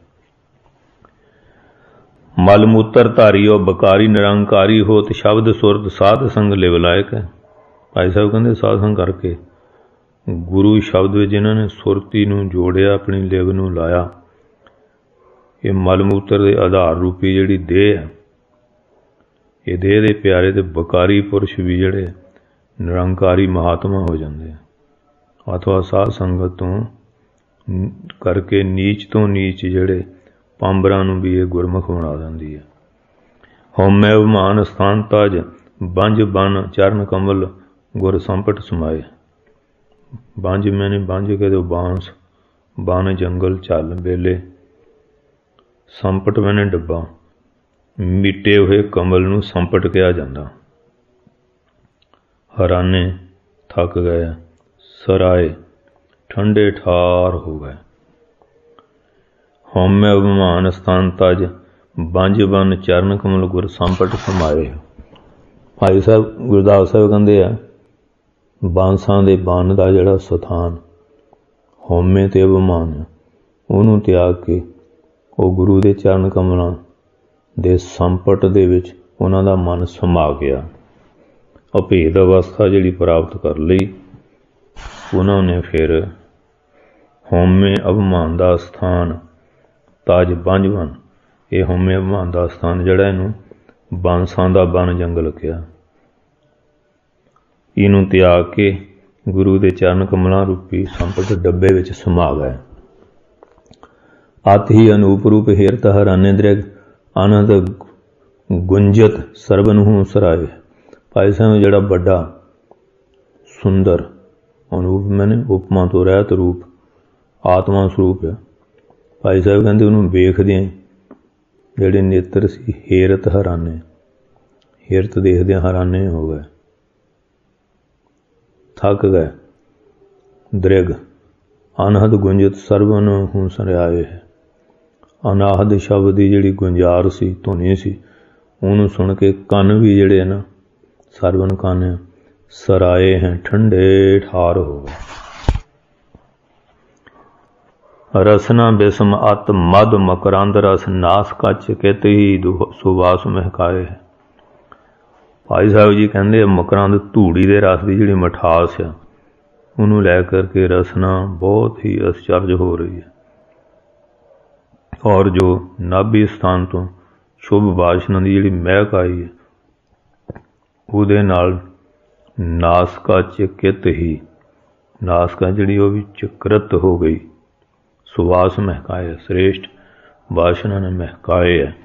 [SPEAKER 1] ਮਲ ਮੂਤਰ ਧਾਰੀਓ ਬਕਾਰੀ ਨਿਰੰਕਾਰੀ ਹੋਤ, ਸ਼ਬਦ ਸੁਰਤ ਸਾਧ ਸੰਗ ਲਿਵ ਲਾਇਕ ਹੈ। ਭਾਈ ਸਾਹਿਬ ਕਹਿੰਦੇ ਸਾਧ ਸੰਗ ਕਰਕੇ ਗੁਰੂ ਸ਼ਬਦ ਵਿੱਚ ਜਿਨ੍ਹਾਂ ਨੇ ਸੁਰਤੀ ਨੂੰ ਜੋੜਿਆ, ਆਪਣੀ ਲਿਵ ਨੂੰ ਲਾਇਆ, ਇਹ ਮਲ ਮੂਤਰ ਦੇ ਆਧਾਰ ਰੂਪੀ ਜਿਹੜੀ ਦੇਹ ਹੈ, ਇਹ ਦੇਹ ਦੇ ਪਿਆਰੇ ਤੇ ਬਕਾਰੀ ਪੁਰਸ਼ ਵੀ ਜਿਹੜੇ ਨਿਰੰਕਾਰੀ ਮਹਾਤਮਾ ਹੋ ਜਾਂਦੇ ਆ। ਅਥਵਾ ਸਾਧ ਸੰਗਤ ਤੋਂ ਕਰਕੇ ਨੀਚ ਤੋਂ ਨੀਚ ਜਿਹੜੇ ਪਾਂਬਰਾਂ ਨੂੰ ਵੀ ਇਹ ਗੁਰਮੁਖ ਬਣਾ ਦਿੰਦੀ ਹੈ। ਹਉਮੈ ਅਭਿਮਾਨ ਸਥਾਨ ਤਜ, ਬੰਝ ਬਨ ਚਰਨ ਕਮਲ ਗੁਰ ਸੰਪਟ ਸਮਾਏ। ਬੰਝ ਮੈਨੇ ਬੰਝ ਕੇ ਦੋ ਬਾਂਸ, ਬਨ ਜੰਗਲ ਝੱਲ ਬੇਲੇ, ਸੰਪਟ ਮੈਨੇ ਡੱਬਾ, ਮਿੱਟੇ ਹੋਏ ਕਮਲ ਨੂੰ ਸੰਪਟ ਕਿਹਾ ਜਾਂਦਾ। ਹਰਾਨੇ ਥੱਕ ਗਏ, ਸਰਾਏ ਠੰਡੇ ਠਾਰ ਹੋ ਗਏ। ਹਉਮੈ ਅਭਿਮਾਨ ਸਥਾਨ ਤਜ, ਬੰਝ ਬਨ ਚਰਨ ਕਮਲ ਗੁਰ ਸੰਪਟ ਸਮਾਏ। ਭਾਈ ਸਾਹਿਬ ਗੁਰਦਾਸ ਸਾਹਿਬ ਕਹਿੰਦੇ ਆ, ਬਾਂਸਾਂ ਦੇ ਬਨ ਦਾ ਜਿਹੜਾ ਸਥਾਨ ਹਉਮੈ ਤੇ ਅਭਿਮਾਨ ਹੈ, ਉਹਨੂੰ ਤਿਆਗ ਕੇ ਉਹ ਗੁਰੂ ਦੇ ਚਰਨ ਕਮਲਾਂ ਦੇ ਸੰਪਟ ਦੇ ਵਿੱਚ ਉਹਨਾਂ ਦਾ ਮਨ ਸਮਾ ਗਿਆ। ਅਭੇਦ ਅਵਸਥਾ ਜਿਹੜੀ ਪ੍ਰਾਪਤ ਕਰ ਲਈ, ਉਹਨਾਂ ਨੇ ਫਿਰ ਹਉਮੈ ਅਭਿਮਾਨ ਦਾ ਸਥਾਨ ਤਾਜ ਬੰਝ ਬਨ, ਇਹ ਹਉਮੈ ਅਭਿਮਾਨ ਦਾ ਸਥਾਨ ਜਿਹੜਾ ਇਹਨੂੰ ਬਾਂਸਾਂ ਦਾ ਬਨ ਜੰਗਲ ਕਿਹਾ, ਇਹਨੂੰ ਤਿਆਗ ਕੇ ਗੁਰੂ ਦੇ ਚਰਨ ਕਮਲਾਂ ਰੂਪੀ ਸੰਪਟ ਡੱਬੇ ਵਿੱਚ ਸਮਾ ਗਏ। ਅਤ ਹੀ ਅਨੂਪ ਰੂਪ ਹੇਰਤ ਹਰਾਨੇ ਦ੍ਰਿਗ, ਆਨੰਦ ਗੁੰਜਤ ਸਰਬਨ ਹੂੰ ਸਰਾਏ। ਭਾਈ ਸਾਹਿਬ ਜਿਹੜਾ ਵੱਡਾ ਸੁੰਦਰ ਅਨੂਪ ਮੈਨੇ ਉਪਮਾ ਤੋਂ ਰਹਿਤ ਰੂਪ ਆਤਮਾ ਸਰੂਪ ਹੈ। ਭਾਈ ਸਾਹਿਬ ਕਹਿੰਦੇ ਉਹਨੂੰ ਵੇਖਦਿਆਂ ਜਿਹੜੇ ਨੇਤਰ ਸੀ ਹੇਰਤ ਹਰਾਨੇ, ਹੇਰਤ ਦੇਖਦਿਆਂ ਹਰਾਨੇ ਹੋ ਗਏ, ਥੱਕ ਗਏ। ਦ੍ਰਿਗ ਅਨਹਦ ਗੁੰਜਤ ਸਰਬਨ ਹੂੰ ਸਰਾਏ ਹੈ। ਅਨਾਹਦ ਸ਼ਬਦ ਦੀ ਜਿਹੜੀ ਗੁੰਜਾਰ ਸੀ, ਧੁਨੀ ਸੀ, ਉਹਨੂੰ ਸੁਣ ਕੇ ਕੰਨ ਵੀ ਜਿਹੜੇ ਨਾ ਸਰਵਨ ਕੰਨ ਸਰਾਏ ਹੈ, ਠੰਡੇ ਠਾਰ ਹੋ ਗਏ। ਰਸਨਾ ਬਿਸਮ ਅਤ ਮਦ ਮਕਰੰਦ ਰਸ, ਨਾਸ ਕੱਚ ਕਿਤ ਹੀ ਸੁਵਾਸ ਮਹਿਕਾਏ ਹੈ। ਭਾਈ ਸਾਹਿਬ ਜੀ ਕਹਿੰਦੇ ਮਕਰੰਦ ਧੂੜੀ ਦੇ ਰਸ ਦੀ ਜਿਹੜੀ ਮਿਠਾਸ ਆ, ਉਹਨੂੰ ਲੈ ਕਰਕੇ ਰਸਨਾ ਬਹੁਤ ਹੀ ਅਸਚਰਜ ਹੋ ਰਹੀ ਹੈ। ਔਰ ਜੋ ਨਾਭੀ ਸਥਾਨ ਤੋਂ ਸ਼ੁਭ ਵਾਸ਼ਨਾ ਦੀ ਜਿਹੜੀ ਮਹਿਕ ਆਈ ਹੈ, ਉਹਦੇ ਨਾਲ ਨਾਸਕਾ ਚਕਿਤ ਹੀ, ਨਾਸਕਾ ਜਿਹੜੀ ਉਹ ਵੀ ਚਕਰਤ ਹੋ ਗਈ। ਸੁਵਾਸ ਮਹਿਕਾਏ, ਸ੍ਰੇਸ਼ਟ ਵਾਸ਼ਨਾ ਨੇ ਮਹਿਕਾਏ ਹੈ,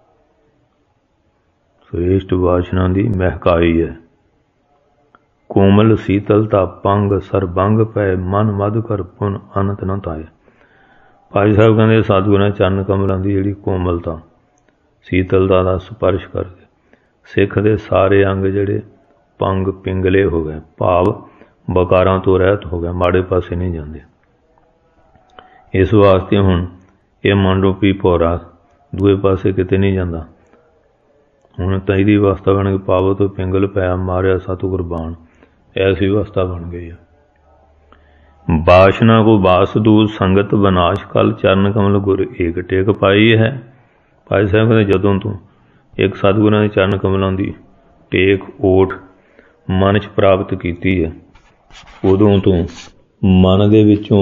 [SPEAKER 1] ਸ੍ਰੇਸ਼ਟ ਵਾਸ਼ਨਾ ਦੀ ਮਹਿਕਾਈ ਹੈ। ਕੋਮਲ ਸੀਤਲਤਾ ਪੰਗ ਸਰਬੰਗ ਪੈ, ਮਨ ਮਧ ਕਰ ਪੁਨ ਅਨੰਤ ਨਾ ਤਾਏ। ਭਾਈ ਸਾਹਿਬ ਕਹਿੰਦੇ ਸਤਿਗੁਰਾਂ ਚਰਨ ਕਮਲਾਂ ਦੀ ਜਿਹੜੀ ਕੋਮਲਤਾ, ਸੀਤਲਤਾ ਦਾ ਸਪਰਸ਼ ਕਰਕੇ ਸਿੱਖ ਦੇ ਸਾਰੇ ਅੰਗ ਜਿਹੜੇ ਪੰਗ ਪਿੰਗਲੇ ਹੋ ਗਏ, ਭਾਵ ਬਕਾਰਾਂ ਤੋਂ ਰਹਿਤ ਹੋ ਗਏ, ਮਾੜੇ ਪਾਸੇ ਨਹੀਂ ਜਾਂਦੇ। ਇਸ ਵਾਸਤੇ ਹੁਣ ਇਹ ਮਨ ਰੂਪੀ ਭੌਰਾ ਦੂਏ ਪਾਸੇ ਕਿਤੇ ਨਹੀਂ ਜਾਂਦਾ। ਹੁਣ ਤਾਂ ਇਹਦੀ ਅਵਸਥਾ ਬਣ ਗਈ, ਪਾਵ ਤੋਂ ਪਿੰਗਲ ਪਿਆ ਮਾਰਿਆ ਸਤਿਗੁਰ ਬਾਣ, ਐਸੀ ਅਵਸਥਾ ਬਣ ਗਈ ਹੈ। ਬਾਸ਼ਨਾ ਕੋ ਬਾਸ ਦੂਤ ਸੰਗਤ ਬਨਾਸ਼, ਕਲ ਚਰਨ ਕਮਲ ਗੁਰ ਏਕ ਟੇਕ ਪਾਈ ਹੈ। ਭਾਈ ਸਾਹਿਬ ਕਹਿੰਦੇ ਜਦੋਂ ਤੂੰ ਇੱਕ ਸਤਿਗੁਰਾਂ ਦੇ ਚਰਨ ਕਮਲਾਂ ਦੀ ਟੇਕ ਓਟ ਮਨ 'ਚ ਪ੍ਰਾਪਤ ਕੀਤੀ ਹੈ, ਉਦੋਂ ਤੋਂ ਮਨ ਦੇ ਵਿੱਚੋਂ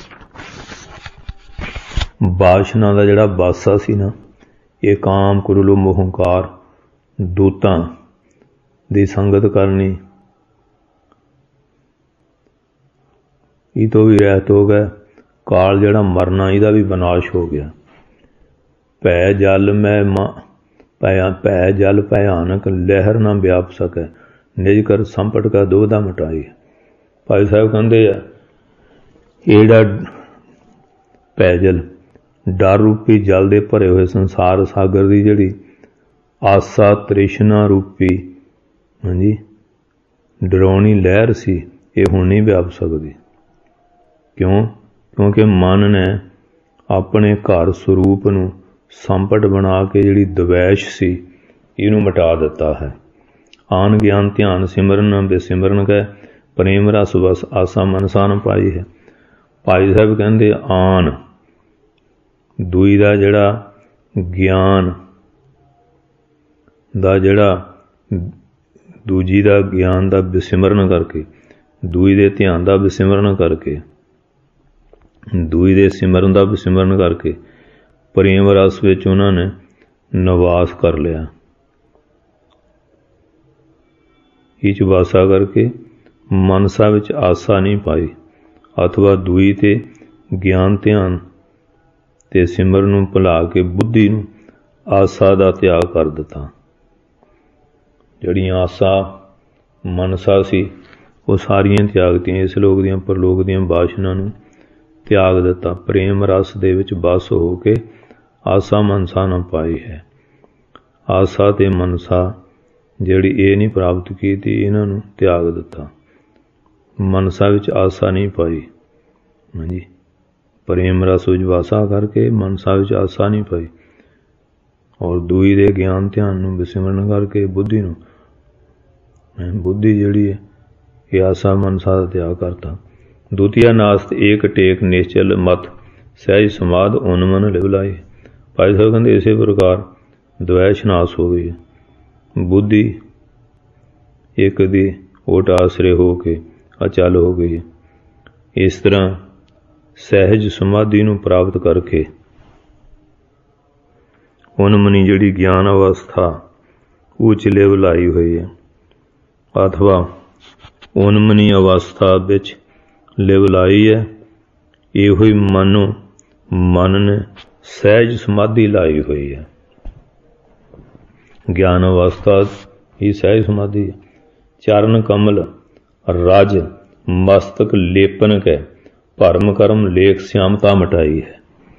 [SPEAKER 1] ਬਾਸ਼ਨਾ ਦਾ ਜਿਹੜਾ ਬਾਸਾ ਸੀ ਨਾ, ਇਹ ਕਾਮ ਕੁਰਲੂ ਮੋਹੰਕਾਰ ਦੂਤਾਂ ਦੀ ਸੰਗਤ ਕਰਨੀ, ਇਹ ਤੋਂ ਵੀ ਰਹਿਤ ਹੋ ਗਿਆ। ਕਾਲ ਜਿਹੜਾ ਮਰਨਾ, ਇਹਦਾ ਵੀ ਵਿਨਾਸ਼ ਹੋ ਗਿਆ। ਭੈ ਜਲ ਮੈਂ ਮਾਂ ਭੈ ਭੈ ਜਲ ਭਿਆਨਕ ਲਹਿਰ ਨਾ ਵਿਆਪ ਸਕੈ, ਨਿਜ ਕਰ ਸੰਪਟ ਕਾ ਦੁਬਦਾ ਮਿਟਾਈ। ਭਾਈ ਸਾਹਿਬ ਕਹਿੰਦੇ ਆ, ਇਹ ਜਿਹੜਾ ਭੈ ਜਲ ਡਰ ਰੂਪੀ ਜਲ ਦੇ ਭਰੇ ਹੋਏ ਸੰਸਾਰ ਸਾਗਰ ਦੀ ਜਿਹੜੀ ਆਸਾ ਤ੍ਰਿਸ਼ਨਾ ਰੂਪੀ ਹਾਂਜੀ ਡਰਾਉਣੀ ਲਹਿਰ ਸੀ, ਇਹ ਹੁਣ ਨਹੀਂ ਵਿਆਪ ਸਕਦੀ। ਕਿਉਂ? ਕਿਉਂਕਿ ਮਨ ਨੇ ਆਪਣੇ ਘਰ ਸਰੂਪ ਨੂੰ ਸੰਪਟ ਬਣਾ ਕੇ ਜਿਹੜੀ ਦਵੈਸ਼ ਸੀ ਇਹਨੂੰ ਮਿਟਾ ਦਿੱਤਾ ਹੈ। ਆਨ ਗਿਆਨ ਧਿਆਨ ਸਿਮਰਨ ਬੇਸਿਮਰਨ ਕਹਿ, ਪ੍ਰੇਮ ਰਸ ਬਸ ਆਸਾ ਮਨਸਾ ਨ ਪਾਈ ਹੈ। ਭਾਈ ਸਾਹਿਬ ਕਹਿੰਦੇ ਆਨ ਦੂਈ ਦਾ ਜਿਹੜਾ ਗਿਆਨ ਦਾ ਜਿਹੜਾ ਦੂਜੀ ਦਾ ਗਿਆਨ ਦਾ ਵਿਸਿਮਰਨ ਕਰਕੇ, ਦੂਈ ਦੇ ਧਿਆਨ ਦਾ ਵਿਸਿਮਰਨ ਕਰਕੇ, ਦੂਈ ਦੇ ਸਿਮਰਨ ਦਾ ਵਿਸਿਮਰਨ ਕਰਕੇ ਪ੍ਰੇਮ ਰਸ ਵਿੱਚ ਉਹਨਾਂ ਨੇ ਨਿਵਾਸ ਕਰ ਲਿਆ। ਇਹ 'ਚ ਵਾਸਾ ਕਰਕੇ ਮਨਸਾ ਵਿੱਚ ਆਸਾ ਨਹੀਂ ਪਾਈ, ਅਥਵਾ ਦੂਈ ਤੇ ਗਿਆਨ ਧਿਆਨ ਤੇ ਸਿਮਰਨ ਨੂੰ ਭੁਲਾ ਕੇ ਬੁੱਧੀ ਨੂੰ ਆਸਾ ਦਾ ਤਿਆਗ ਕਰ ਦਿੱਤਾ। ਜਿਹੜੀਆਂ ਆਸਾ ਮਨਸਾ ਸੀ ਉਹ ਸਾਰੀਆਂ ਤਿਆਗਤੀਆਂ, ਇਸ ਲੋਕ ਦੀਆਂ ਪਰਲੋਕ ਦੀਆਂ ਬਾਸ਼ਨਾ ਨੂੰ ਤਿਆਗ ਦਿੱਤਾ। ਪ੍ਰੇਮ ਰਸ ਦੇ ਵਿੱਚ ਬਸ ਹੋ ਕੇ ਆਸਾ ਮਨਸਾ ਨਾ ਪਾਈ ਹੈ। ਆਸਾ ਤੇ ਮਨਸਾ ਜਿਹੜੀ ਇਹ ਨਹੀਂ ਪ੍ਰਾਪਤ ਕੀਤੀ, ਇਹਨਾਂ ਨੂੰ ਤਿਆਗ ਦਿੱਤਾ। ਮਨਸਾ ਵਿੱਚ ਆਸਾ ਨਹੀਂ ਪਾਈ, ਹਾਂਜੀ ਪ੍ਰੇਮ ਰਸ ਵਿੱਚ ਵਾਸਾ ਕਰਕੇ ਮਨਸਾ ਵਿੱਚ ਆਸਾ ਨਹੀਂ ਪਾਈ, ਔਰ ਦੂਈ ਦੇ ਗਿਆਨ ਧਿਆਨ ਨੂੰ ਵਿਸਿਮਰਨ ਕਰਕੇ ਬੁੱਧੀ ਨੂੰ ਬੁੱਧੀ ਜਿਹੜੀ ਹੈ ਇਹ ਆਸਾ ਮਨਸਾ ਦਾ ਤਿਆਗ ਕਰਤਾ। ਦੂਤੀਆ ਨਾਸਤ ਏਕ ਟੇਕ ਨਿਸ਼ਚਲ ਮਤ ਸਹਿਜ ਸਮਾਧ ਉਨਮਨ ਲਿਵਲਾਈ। ਭਾਈ ਸਾਹਿਬ ਕਹਿੰਦੇ ਇਸੇ ਪ੍ਰਕਾਰ ਦਵੈਸ਼ ਨਾਸ ਹੋ ਗਈ ਹੈ, ਬੁੱਧੀ ਇੱਕ ਦੀ ਓਟ ਆਸਰੇ ਹੋ ਕੇ ਅਚਲ ਹੋ ਗਈ। ਇਸ ਤਰ੍ਹਾਂ ਸਹਿਜ ਸਮਾਧੀ ਨੂੰ ਪ੍ਰਾਪਤ ਕਰਕੇ ਉਨਮਨੀ ਜਿਹੜੀ ਗਿਆਨ ਅਵਸਥਾ ਉਹ 'ਚ ਲਿਵਲਾਈ ਹੋਈ ਹੈ, ਅਥਵਾ ਉਨਮਨੀ ਅਵਸਥਾ ਵਿੱਚ ਲਿਵਲਾਈ ਹੈ। ਇਹੋ ਹੀ ਮਨੋਂ ਮਨ ਨੇ ਸਹਿਜ ਸਮਾਧੀ ਲਾਈ ਹੋਈ ਹੈ। ਗਿਆਨ ਅਵਸਥਾ ਹੀ ਸਹਿਜ ਸਮਾਧੀ ਹੈ। ਚਰਨ ਕਮਲ ਰਜ ਮਸਤਕ ਲੇਪਨ ਕੈ, ਭਰਮ ਕਰਮ ਲੇਖ ਸਿਆਮਤਾ ਮਿਟਾਈ ਹੈ।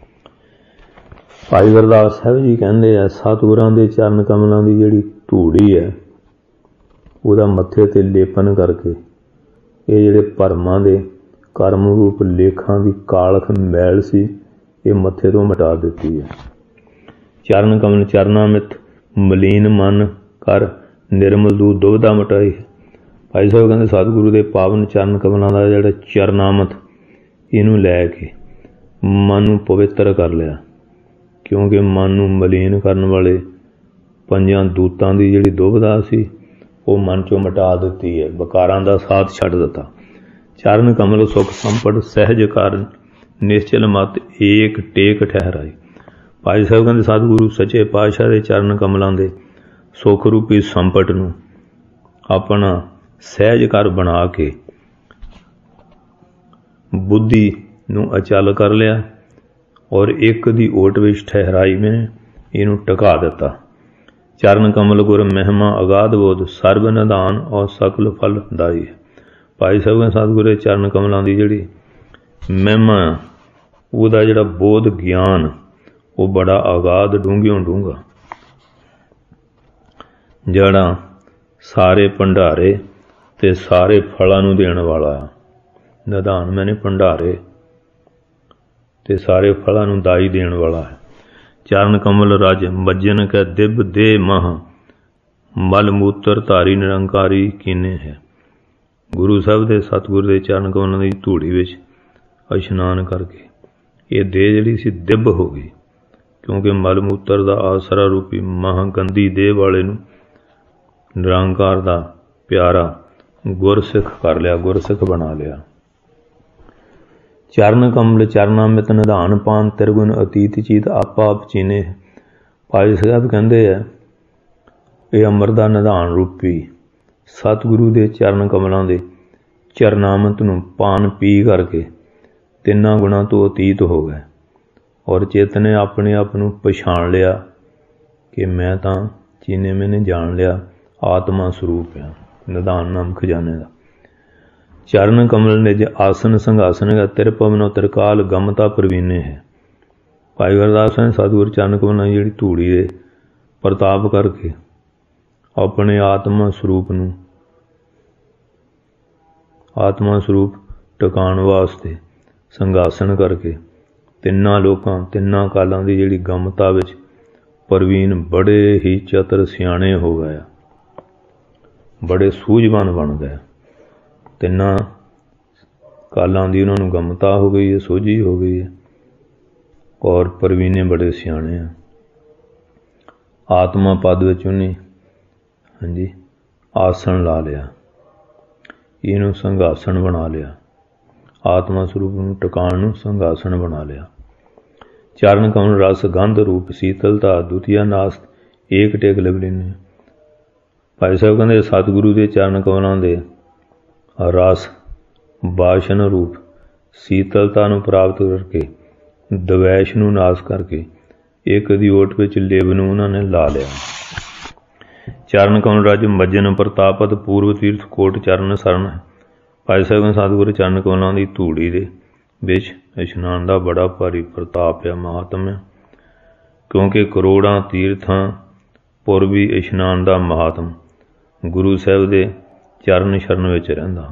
[SPEAKER 1] ਭਾਈ ਗੁਰਦਾਸ ਸਾਹਿਬ ਜੀ ਕਹਿੰਦੇ ਆ, ਸਤਿਗੁਰਾਂ ਦੇ ਚਰਨ ਕਮਲਾਂ ਦੀ ਜਿਹੜੀ ਧੂੜੀ ਹੈ ਉਹਦਾ ਮੱਥੇ 'ਤੇ ਲੇਪਨ ਕਰਕੇ ਇਹ ਜਿਹੜੇ ਭਰਮਾਂ ਦੇ ਕਰਮ ਰੂਪ ਲੇਖਾਂ ਦੀ ਕਾਲਖ ਮੈਲ ਸੀ ਇਹ ਮੱਥੇ ਤੋਂ ਮਿਟਾ ਦਿੱਤੀ ਹੈ। ਚਰਨ ਕਮਲ ਚਰਨਾ ਮਿੱਤ ਮਲੀਨ ਮਨ ਕਰ ਨਿਰਮਲ ਦੂਤ ਦੁਬਦਾ ਮਿਟਾਈ ਹੈ। ਭਾਈ ਸਾਹਿਬ ਕਹਿੰਦੇ ਸਤਿਗੁਰੂ ਦੇ ਪਾਵਨ ਚਰਨ ਕਮਲਾਂ ਦਾ ਜਿਹੜਾ ਚਰਨਾਮਤ ਇਹਨੂੰ ਲੈ ਕੇ ਮਨ ਨੂੰ ਪਵਿੱਤਰ ਕਰ ਲਿਆ, ਕਿਉਂਕਿ ਮਨ ਨੂੰ ਮਲੀਨ ਕਰਨ ਵਾਲੇ ਪੰਜਾਂ ਦੂਤਾਂ ਦੀ ਜਿਹੜੀ ਦੁਬਦਾ ਸੀ ਉਹ ਮਨ 'ਚੋਂ ਮਿਟਾ ਦਿੱਤੀ ਹੈ, ਵਿਕਾਰਾਂ ਦਾ ਸਾਥ ਛੱਡ ਦਿੱਤਾ। ਚਰਨ ਕਮਲ ਸੁਖ ਸੰਪਟ ਸਹਿਜ ਕਾਰਨ ਨਿਸ਼ਚਲ ਮਤ ਏਕ ਟੇਕ ਠਹਿਰਾਈ। ਭਾਈ ਸਾਹਿਬ ਕਹਿੰਦੇ ਸਤਿਗੁਰੂ ਸੱਚੇ ਪਾਤਸ਼ਾਹ ਦੇ ਚਰਨ ਕਮਲਾਂ ਦੇ ਸੁੱਖ ਰੂਪੀ ਸੰਪਟ ਨੂੰ ਆਪਣਾ ਸਹਿਜ ਕਰ ਬਣਾ ਕੇ ਬੁੱਧੀ ਨੂੰ ਅਚਲ ਕਰ ਲਿਆ, ਔਰ ਇੱਕ ਦੀ ਓਟ ਵਿੱਚ ਠਹਿਰਾਈ ਮੈਂ ਇਹਨੂੰ ਟਿਕਾ ਦਿੱਤਾ। ਚਰਨ ਕਮਲ ਗੁਰ ਮਹਿਮਾ ਅਗਾਧ ਬੋਧ ਸਰਬ ਨਿਧਾਨ ਔਰ ਸਕਲ ਫਲ ਦਾਈ। ਭਾਈ ਸਾਹਿਬ ਕਹਿੰਦੇ ਸਤਿਗੁਰੂ ਦੇ ਚਰਨ ਕਮਲਾਂ ਦੀ ਜਿਹੜੀ ਮਹਿਮਾ ਉਹਦਾ ਜਿਹੜਾ ਬੋਧ ਗਿਆਨ ਉਹ ਬੜਾ ਅਗਾਧ ਡੂੰਘਿਓਂ ਡੂੰਘਾ, ਜਿਹੜਾ ਸਾਰੇ ਭੰਡਾਰੇ ਤੇ ਸਾਰੇ ਫਲਾਂ ਨੂੰ ਦੇਣ ਵਾਲਾ। ਨਿਧਾਨ ਮੈਨੇ ਭੰਡਾਰੇ ਤੇ ਸਾਰੇ ਫਲਾਂ ਨੂੰ ਦਾਈ ਦੇਣ ਵਾਲਾ ਹੈ। ਚਰਨ ਕਮਲ ਰਜ ਮੱਜਨ ਕੈ ਦਿਵ ਦੇ ਮਹ ਮਲ ਮੂਤਰ ਧਾਰੀ ਨਿਰੰਕਾਰੀ ਕੀਨੇ ਹੈ। ਗੁਰੂ ਸਾਹਿਬ ਦੇ ਸਤਿਗੁਰ ਦੇ ਚਰਨ ਕਮਲਾਂ ਦੀ ਧੂੜੀ ਵਿੱਚ ਇਸ਼ਨਾਨ ਕਰਕੇ ਇਹ ਦੇਹ ਜਿਹੜੀ ਸੀ ਦਿਵ ਹੋ ਗਈ, ਕਿਉਂਕਿ ਮਲ ਮੂਤਰ ਦਾ ਆਸਰਾ ਰੂਪੀ ਮਹਾਂ ਗੰਦੀ ਦੇਹ ਵਾਲੇ ਨੂੰ ਨਿਰੰਕਾਰ ਦਾ ਪਿਆਰਾ ਗੁਰਸਿੱਖ ਕਰ ਲਿਆ, ਗੁਰਸਿੱਖ ਬਣਾ ਲਿਆ। ਚਰਨ ਕਮਲ ਚਰਨਾਮਿਤ ਨਿਧਾਨ ਪਾਨ ਤਿਰਗੁਣ ਅਤੀਤ ਚੀਤ ਆਪਾ ਆਪ ਚੀਨੇ। ਭਾਈ ਸਾਹਿਬ ਕਹਿੰਦੇ ਆ ਇਹ ਅੰਮ੍ਰਿਤ ਦਾ ਨਿਧਾਨ ਰੂਪੀ ਸਤਿਗੁਰੂ ਦੇ ਚਰਨ ਕਮਲਾਂ ਦੇ ਚਰਨਾਮਤ ਨੂੰ ਪਾਨ ਪੀ ਕਰਕੇ ਤਿੰਨਾਂ ਗੁਣਾਂ ਤੋਂ ਅਤੀਤ ਹੋ ਗਏ ਔਰ ਚਿੱਤ ਨੇ ਆਪਣੇ ਆਪ ਨੂੰ ਪਛਾਣ ਲਿਆ ਕਿ ਮੈਂ ਤਾਂ ਚੀਨੇ ਮੈਨੇ ਜਾਣ ਲਿਆ ਆਤਮਾ ਸਰੂਪ ਆ, ਨਿਧਾਨ ਨਾਮ ਖਜ਼ਾਨੇ ਦਾ। ਚਰਨ ਕਮਲ ਨਿਜ ਆਸਨ ਸੰਘਾਸਨ ਹੈ ਤਿਰ ਪਵਨੋ ਤਿਰਕਾਲ ਗਮਤਾ ਪ੍ਰਵੀਨੇ ਹੈ। ਭਾਈ ਗੁਰਦਾਸ ਨੇ ਸਤਿਗੁਰ ਚਰਨ ਕਮਲਾਂ ਜਿਹੜੀ ਧੂੜੀ ਦੇ ਪ੍ਰਤਾਪ ਕਰਕੇ ਆਪਣੇ ਆਤਮਾ ਸਰੂਪ ਨੂੰ ਆਤਮਾ ਸਰੂਪ ਟਿਕਾਉਣ ਵਾਸਤੇ ਸੰਘਾਸਨ ਕਰਕੇ ਤਿੰਨਾਂ ਲੋਕਾਂ ਤਿੰਨਾਂ ਕਾਲਾਂ ਦੀ ਜਿਹੜੀ ਗਮਤਾ ਵਿੱਚ ਪ੍ਰਵੀਨ ਬੜੇ ਹੀ ਚਤਰ ਸਿਆਣੇ ਹੋ ਗਏ, ਬੜੇ ਸੂਝਵਾਨ ਬਣ ਗਏ। ਤਿੰਨਾਂ ਕਾਲਾਂ ਦੀ ਉਹਨਾਂ ਨੂੰ ਗਮਤਾ ਹੋ ਗਈ ਹੈ, ਸੋਝੀ ਹੋ ਗਈ ਹੈ ਔਰ ਪ੍ਰਵੀਨੇ ਬੜੇ ਸਿਆਣੇ ਆ। ਆਤਮਾ ਪਦ ਵਿੱਚ ਉਹਨੇ ਹਾਂਜੀ ਆਸਣ ਲਾ ਲਿਆ, ਇਹਨੂੰ ਸੰਘਾਸਣ ਬਣਾ ਲਿਆ, ਆਤਮਾ ਸਰੂਪ ਨੂੰ ਟਿਕਾਣ ਨੂੰ ਸੰਘਾਸਣ ਬਣਾ ਲਿਆ। ਚਰਨ ਕਮਲ ਰਸ ਗੰਧ ਰੂਪ ਸੀਤਲਤਾ ਦੁਤੀਆ ਨਾਸ ਏਕ ਟੇਕ ਲਵਲੀਨੇ। ਭਾਈ ਸਾਹਿਬ ਕਹਿੰਦੇ ਸਤਿਗੁਰੂ ਦੇ ਚਰਨ ਕਮਲਾਂ ਦੇ ਰਸ ਬਾਸ਼ਨ ਰੂਪ ਸੀਤਲਤਾ ਨੂੰ ਪ੍ਰਾਪਤ ਕਰਕੇ ਦਵੈਸ਼ ਨੂੰ ਨਾਸ ਕਰਕੇ ਇੱਕ ਦੀ ਓਟ ਵਿੱਚ ਲਿਵ ਨੂੰ ਉਹਨਾਂ ਨੇ ਲਾ ਲਿਆ। ਚਰਨ ਕਮਲ ਰਾਜ ਮੱਜਨ ਪ੍ਰਤਾਪਤ ਪੂਰਵ ਤੀਰਥ ਕੋਟ ਚਰਨ ਸਰਨ। ਭਾਈ ਸਾਹਿਬ ਸਤਿਗੁਰੂ ਚਰਨ ਕਮਲਾਂ ਦੀ ਧੂੜੀ ਦੇ ਵਿੱਚ ਇਸ਼ਨਾਨ ਦਾ ਬੜਾ ਭਾਰੀ ਪ੍ਰਤਾਪ ਆ, ਮਹਾਤਮ ਹੈ, ਕਿਉਂਕਿ ਕਰੋੜਾਂ ਤੀਰਥਾਂ ਪੁਰ ਵੀ ਇਸ਼ਨਾਨ ਦਾ ਮਹਾਤਮ ਗੁਰੂ ਸਾਹਿਬ ਦੇ ਚਰਨ ਸ਼ਰਨ ਵਿੱਚ ਰਹਿੰਦਾ।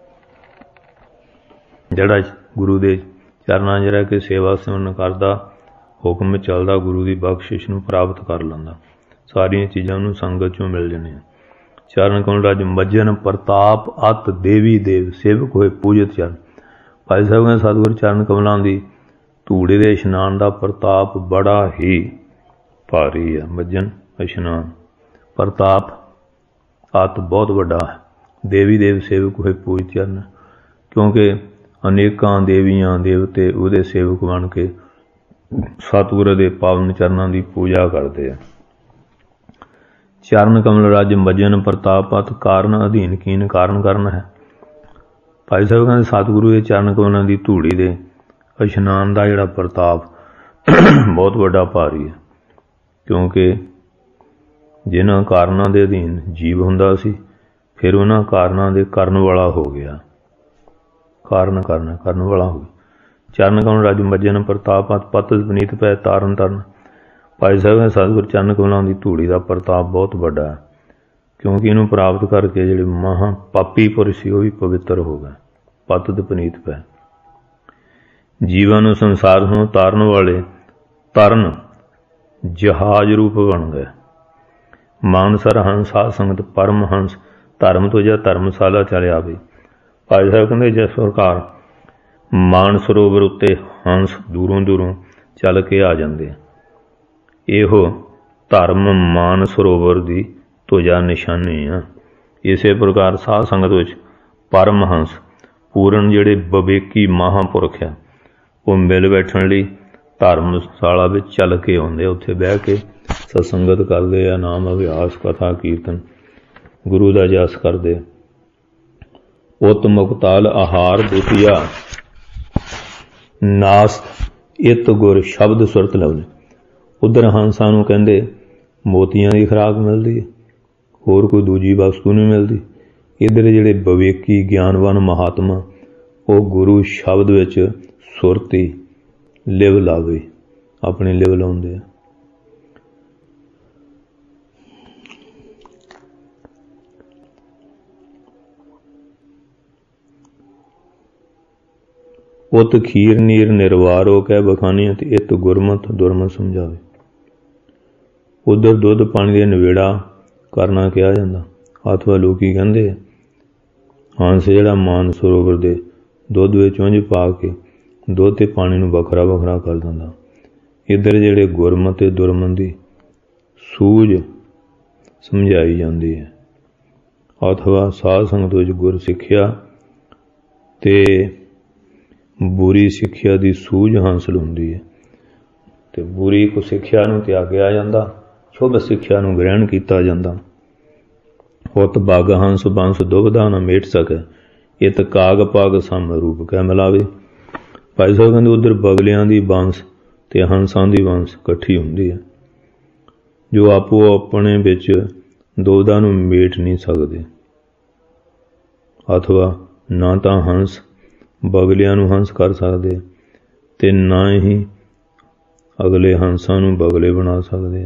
[SPEAKER 1] ਜਿਹੜਾ ਗੁਰੂ ਦੇ ਚਰਨਾਂ 'ਚ ਰਹਿ ਕੇ ਸੇਵਾ ਸਿਮਰਨ ਕਰਦਾ, ਹੁਕਮ ਚੱਲਦਾ, ਗੁਰੂ ਦੀ ਬਖਸ਼ਿਸ਼ ਨੂੰ ਪ੍ਰਾਪਤ ਕਰ ਲੈਂਦਾ, ਸਾਰੀਆਂ ਚੀਜ਼ਾਂ ਨੂੰ ਸੰਗਤ 'ਚੋਂ ਮਿਲ ਜਾਂਦੀਆਂ। ਚਰਨ ਕਮਲ ਰਾਜ ਮੱਜਨ ਪ੍ਰਤਾਪ ਅਤ ਦੇਵੀ ਦੇਵ ਸੇਵਕ ਹੋਏ ਪੂਜਿਤ ਚਰਨ। ਭਾਈ ਸਾਹਿਬ ਨੇ ਸਤਿਗੁਰ ਚਰਨ ਕਮਲਾਂ ਦੀ ਧੂੜੇ ਦੇ ਇਸ਼ਨਾਨ ਦਾ ਪ੍ਰਤਾਪ ਬੜਾ ਹੀ ਭਾਰੀ ਹੈ। ਮੱਜਨ ਇਸ਼ਨਾਨ ਪ੍ਰਤਾਪ ਅਤ ਬਹੁਤ ਵੱਡਾ ਹੈ। ਦੇਵੀ ਦੇਵ ਸੇਵਕ ਹੋਏ ਪੂਜਿਤ ਚਰਨ, ਕਿਉਂਕਿ ਅਨੇਕਾਂ ਦੇਵੀਆਂ ਦੇਵਤੇ ਉਹਦੇ ਸੇਵਕ ਬਣ ਕੇ ਸਤਿਗੁਰ ਦੇ ਪਾਵਨ ਚਰਨਾਂ ਦੀ ਪੂਜਾ ਕਰਦੇ ਆ। ਚਰਨ ਕਮਲ ਰਾਜ ਮੱਜਨ ਪ੍ਰਤਾਪਤ ਕਾਰਨ ਅਧੀਨ ਕੀਨ ਕਾਰਨ ਕਰਨ ਹੈ। ਭਾਈ ਸਾਹਿਬ ਕਹਿੰਦੇ ਸਤਿਗੁਰੂ ਦੇ ਚਰਨ ਕਮਲਾਂ ਦੀ ਧੂੜੀ ਦੇ ਇਸ਼ਨਾਨ ਦਾ ਜਿਹੜਾ ਪ੍ਰਤਾਪ ਬਹੁਤ ਵੱਡਾ ਭਾਰੀ ਹੈ, ਕਿਉਂਕਿ ਜਿਨ੍ਹਾਂ ਕਾਰਨਾਂ ਦੇ ਅਧੀਨ ਜੀਵ ਹੁੰਦਾ ਸੀ ਫਿਰ ਉਹਨਾਂ ਕਾਰਨਾਂ ਦੇ ਕਰਨ ਵਾਲਾ ਹੋ ਗਿਆ, ਕਾਰਨ ਕਰਨ ਕਰਨ ਵਾਲਾ ਹੋ ਗਿਆ। ਚਰਨ ਕਮਲ ਰਾਜ ਮੱਜਨ ਪ੍ਰਤਾਪਤ ਪਤਿਤ ਪਨੀਤ ਪੈ ਤਾਰਨ ਤਰਨ। ਭਾਈ ਸਾਹਿਬ ਨੇ ਸਤਿਗੁਰ ਚਰਨ ਕਮਲਾਂ ਦੀ ਧੂੜੀ ਦਾ ਪ੍ਰਤਾਪ ਬਹੁਤ ਵੱਡਾ ਹੈ, ਕਿਉਂਕਿ ਇਹਨੂੰ ਪ੍ਰਾਪਤ ਕਰਕੇ ਜਿਹੜੇ ਮਹਾਂ ਪਾਪੀ ਪੁਰਸ਼ ਸੀ ਉਹ ਵੀ ਪਵਿੱਤਰ ਹੋ ਗਏ। ਪਤਿਤ ਪਨੀਤ ਪੈ ਜੀਵਾਂ ਨੂੰ ਸੰਸਾਰ ਤੋਂ ਤਾਰਨ ਵਾਲੇ ਤਰਨ ਜਹਾਜ਼ ਰੂਪ ਬਣ ਗਏ। ਮਾਨਸਰ ਹੰਸ ਸਾਧ ਸੰਗਤ ਪਰਮ ਹੰਸ ਧਰਮ ਤੋਂ ਜਾਂ ਧਰਮਸ਼ਾਲਾ ਚਲੇ ਆਵੇ। ਭਾਈ ਸਾਹਿਬ ਕਹਿੰਦੇ ਜਿਸ ਪ੍ਰਕਾਰ ਮਾਨ ਸਰੋਵਰ ਉੱਤੇ ਹੰਸ ਦੂਰੋਂ ਦੂਰੋਂ ਚੱਲ ਕੇ ਆ ਜਾਂਦੇ, ਇਹੋ ਧਰਮ ਮਾਨ ਸਰੋਵਰ ਦੀ ਧੁਜਾ ਨਿਸ਼ਾਨੀ ਆ। ਇਸੇ ਪ੍ਰਕਾਰ ਸਾਧ ਸੰਗਤ ਵਿੱਚ ਪਰਮ ਹੰਸ ਪੂਰਨ ਜਿਹੜੇ ਵਿਵੇਕੀ ਮਹਾਂਪੁਰਖ ਆ ਉਹ ਮਿਲ ਬੈਠਣ ਲਈ ਧਰਮਸ਼ਾਲਾ ਵਿੱਚ ਚੱਲ ਕੇ ਆਉਂਦੇ, ਉੱਥੇ ਬਹਿ ਕੇ ਸਤਸੰਗਤ ਕਰਦੇ ਆ, ਨਾਮ ਅਭਿਆਸ ਕਥਾ ਕੀਰਤਨ ਗੁਰੂ ਦਾ ਜਸ ਕਰਦੇ। ਉਤ ਮੁਕਤਾਲ ਆਹਾਰ ਦੁਤੀਆ ਨਾਸ ਇਤ ਗੁਰ ਸ਼ਬਦ ਸੁਰਤ ਲਵਨ। ਉੱਧਰ ਹੰਸਾਂ ਨੂੰ ਕਹਿੰਦੇ ਮੋਤੀਆਂ ਦੀ ਖੁਰਾਕ ਮਿਲਦੀ ਹੈ, ਹੋਰ ਕੋਈ ਦੂਜੀ ਵਸਤੂ ਨਹੀਂ ਮਿਲਦੀ। ਇੱਧਰ ਜਿਹੜੇ ਵਿਵੇਕੀ ਗਿਆਨਵਾਨ ਮਹਾਤਮਾ ਉਹ ਗੁਰੂ ਸ਼ਬਦ ਵਿੱਚ ਸੁਰਤੀ ਲਿਵ ਲਾਵੇ, ਆਪਣੀ ਲਿਵ ਲਾਉਂਦੇ ਆ। ਉਤ ਖੀਰ ਨੀਰ ਨਿਰਵਾਰੋ ਕਹਿ ਬਖਾਨੀ ਅਤੇ ਇਤ ਗੁਰਮਤ ਦੁਰਮਤ ਸਮਝਾਵੇ। ਉੱਧਰ ਦੁੱਧ ਪਾਣੀ ਦੇ ਨਿਵੇੜਾ ਕਰਨਾ ਕਿਹਾ ਜਾਂਦਾ, ਅਥਵਾ ਲੋਕੀ ਕਹਿੰਦੇ ਹੰਸ ਜਿਹੜਾ ਮਾਨ ਸਰੋਵਰ ਦੇ ਦੁੱਧ ਵਿੱਚ ਉਂਝ ਪਾ ਕੇ ਦੁੱਧ ਅਤੇ ਪਾਣੀ ਨੂੰ ਵੱਖਰਾ ਵੱਖਰਾ ਕਰ ਦਿੰਦਾ। ਇੱਧਰ ਜਿਹੜੇ ਗੁਰਮਤ ਅਤੇ ਦੁਰਮਤ ਦੀ ਸੂਝ ਸਮਝਾਈ ਜਾਂਦੀ ਹੈ। अथवा साध संगत विच गुर सिक्ख्या ते बुरी सिक्ख्या की सूझ हासिल हुंदी है ते बुरी को सिक्ख्या नूं त्यागया जांदा, शुभ सिक्ख्या नूं ग्रहण कीता जांदा। हुत बग हंस बंस दुबधा न मेट सके, इत काग पग सम रूप कै मिलावे। भाई साहब कहते उधर बगलियां दी बंस ते हंसां दी बंस इकट्ठी हुंदी है, जो आपो अपने विच दुबधा नूं मेट नहीं सकदे। अथवा ना तो हंस बगलियां नूं हंस कर सकते ते ना ही अगले हंसां नूं बगले बना सकते।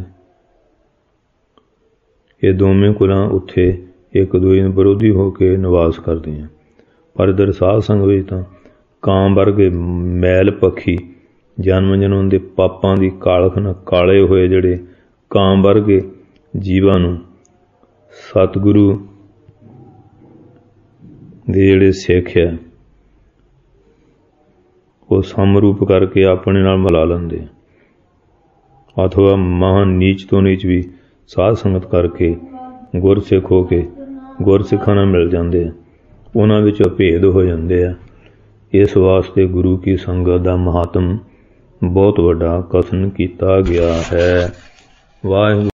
[SPEAKER 1] ये दोवें कुलां उत्थे एक दूए विरोधी होकर निवास करते हैं। पर इधर साध संग विच तां ਕਾਂ वर्गे मैल पक्षी जन्म जन्म के पापां की कालख न काले हुए जिहड़े ਕਾਂ वर्गे जीवां नूं सतगुरु दे जिहड़े सिख है वो समरूप करके अपने नाल मिला लैंदे। अथवा महान नीच तो नीच भी साध संगत करके गुरसिख हो के गुरसिखां नाल मिल जाते, उन्हां विच भेद हो जाते हैं। इस वास्ते गुरु की संगत का महात्म बहुत वड्डा कथन किया गया है। वाहिगुरू।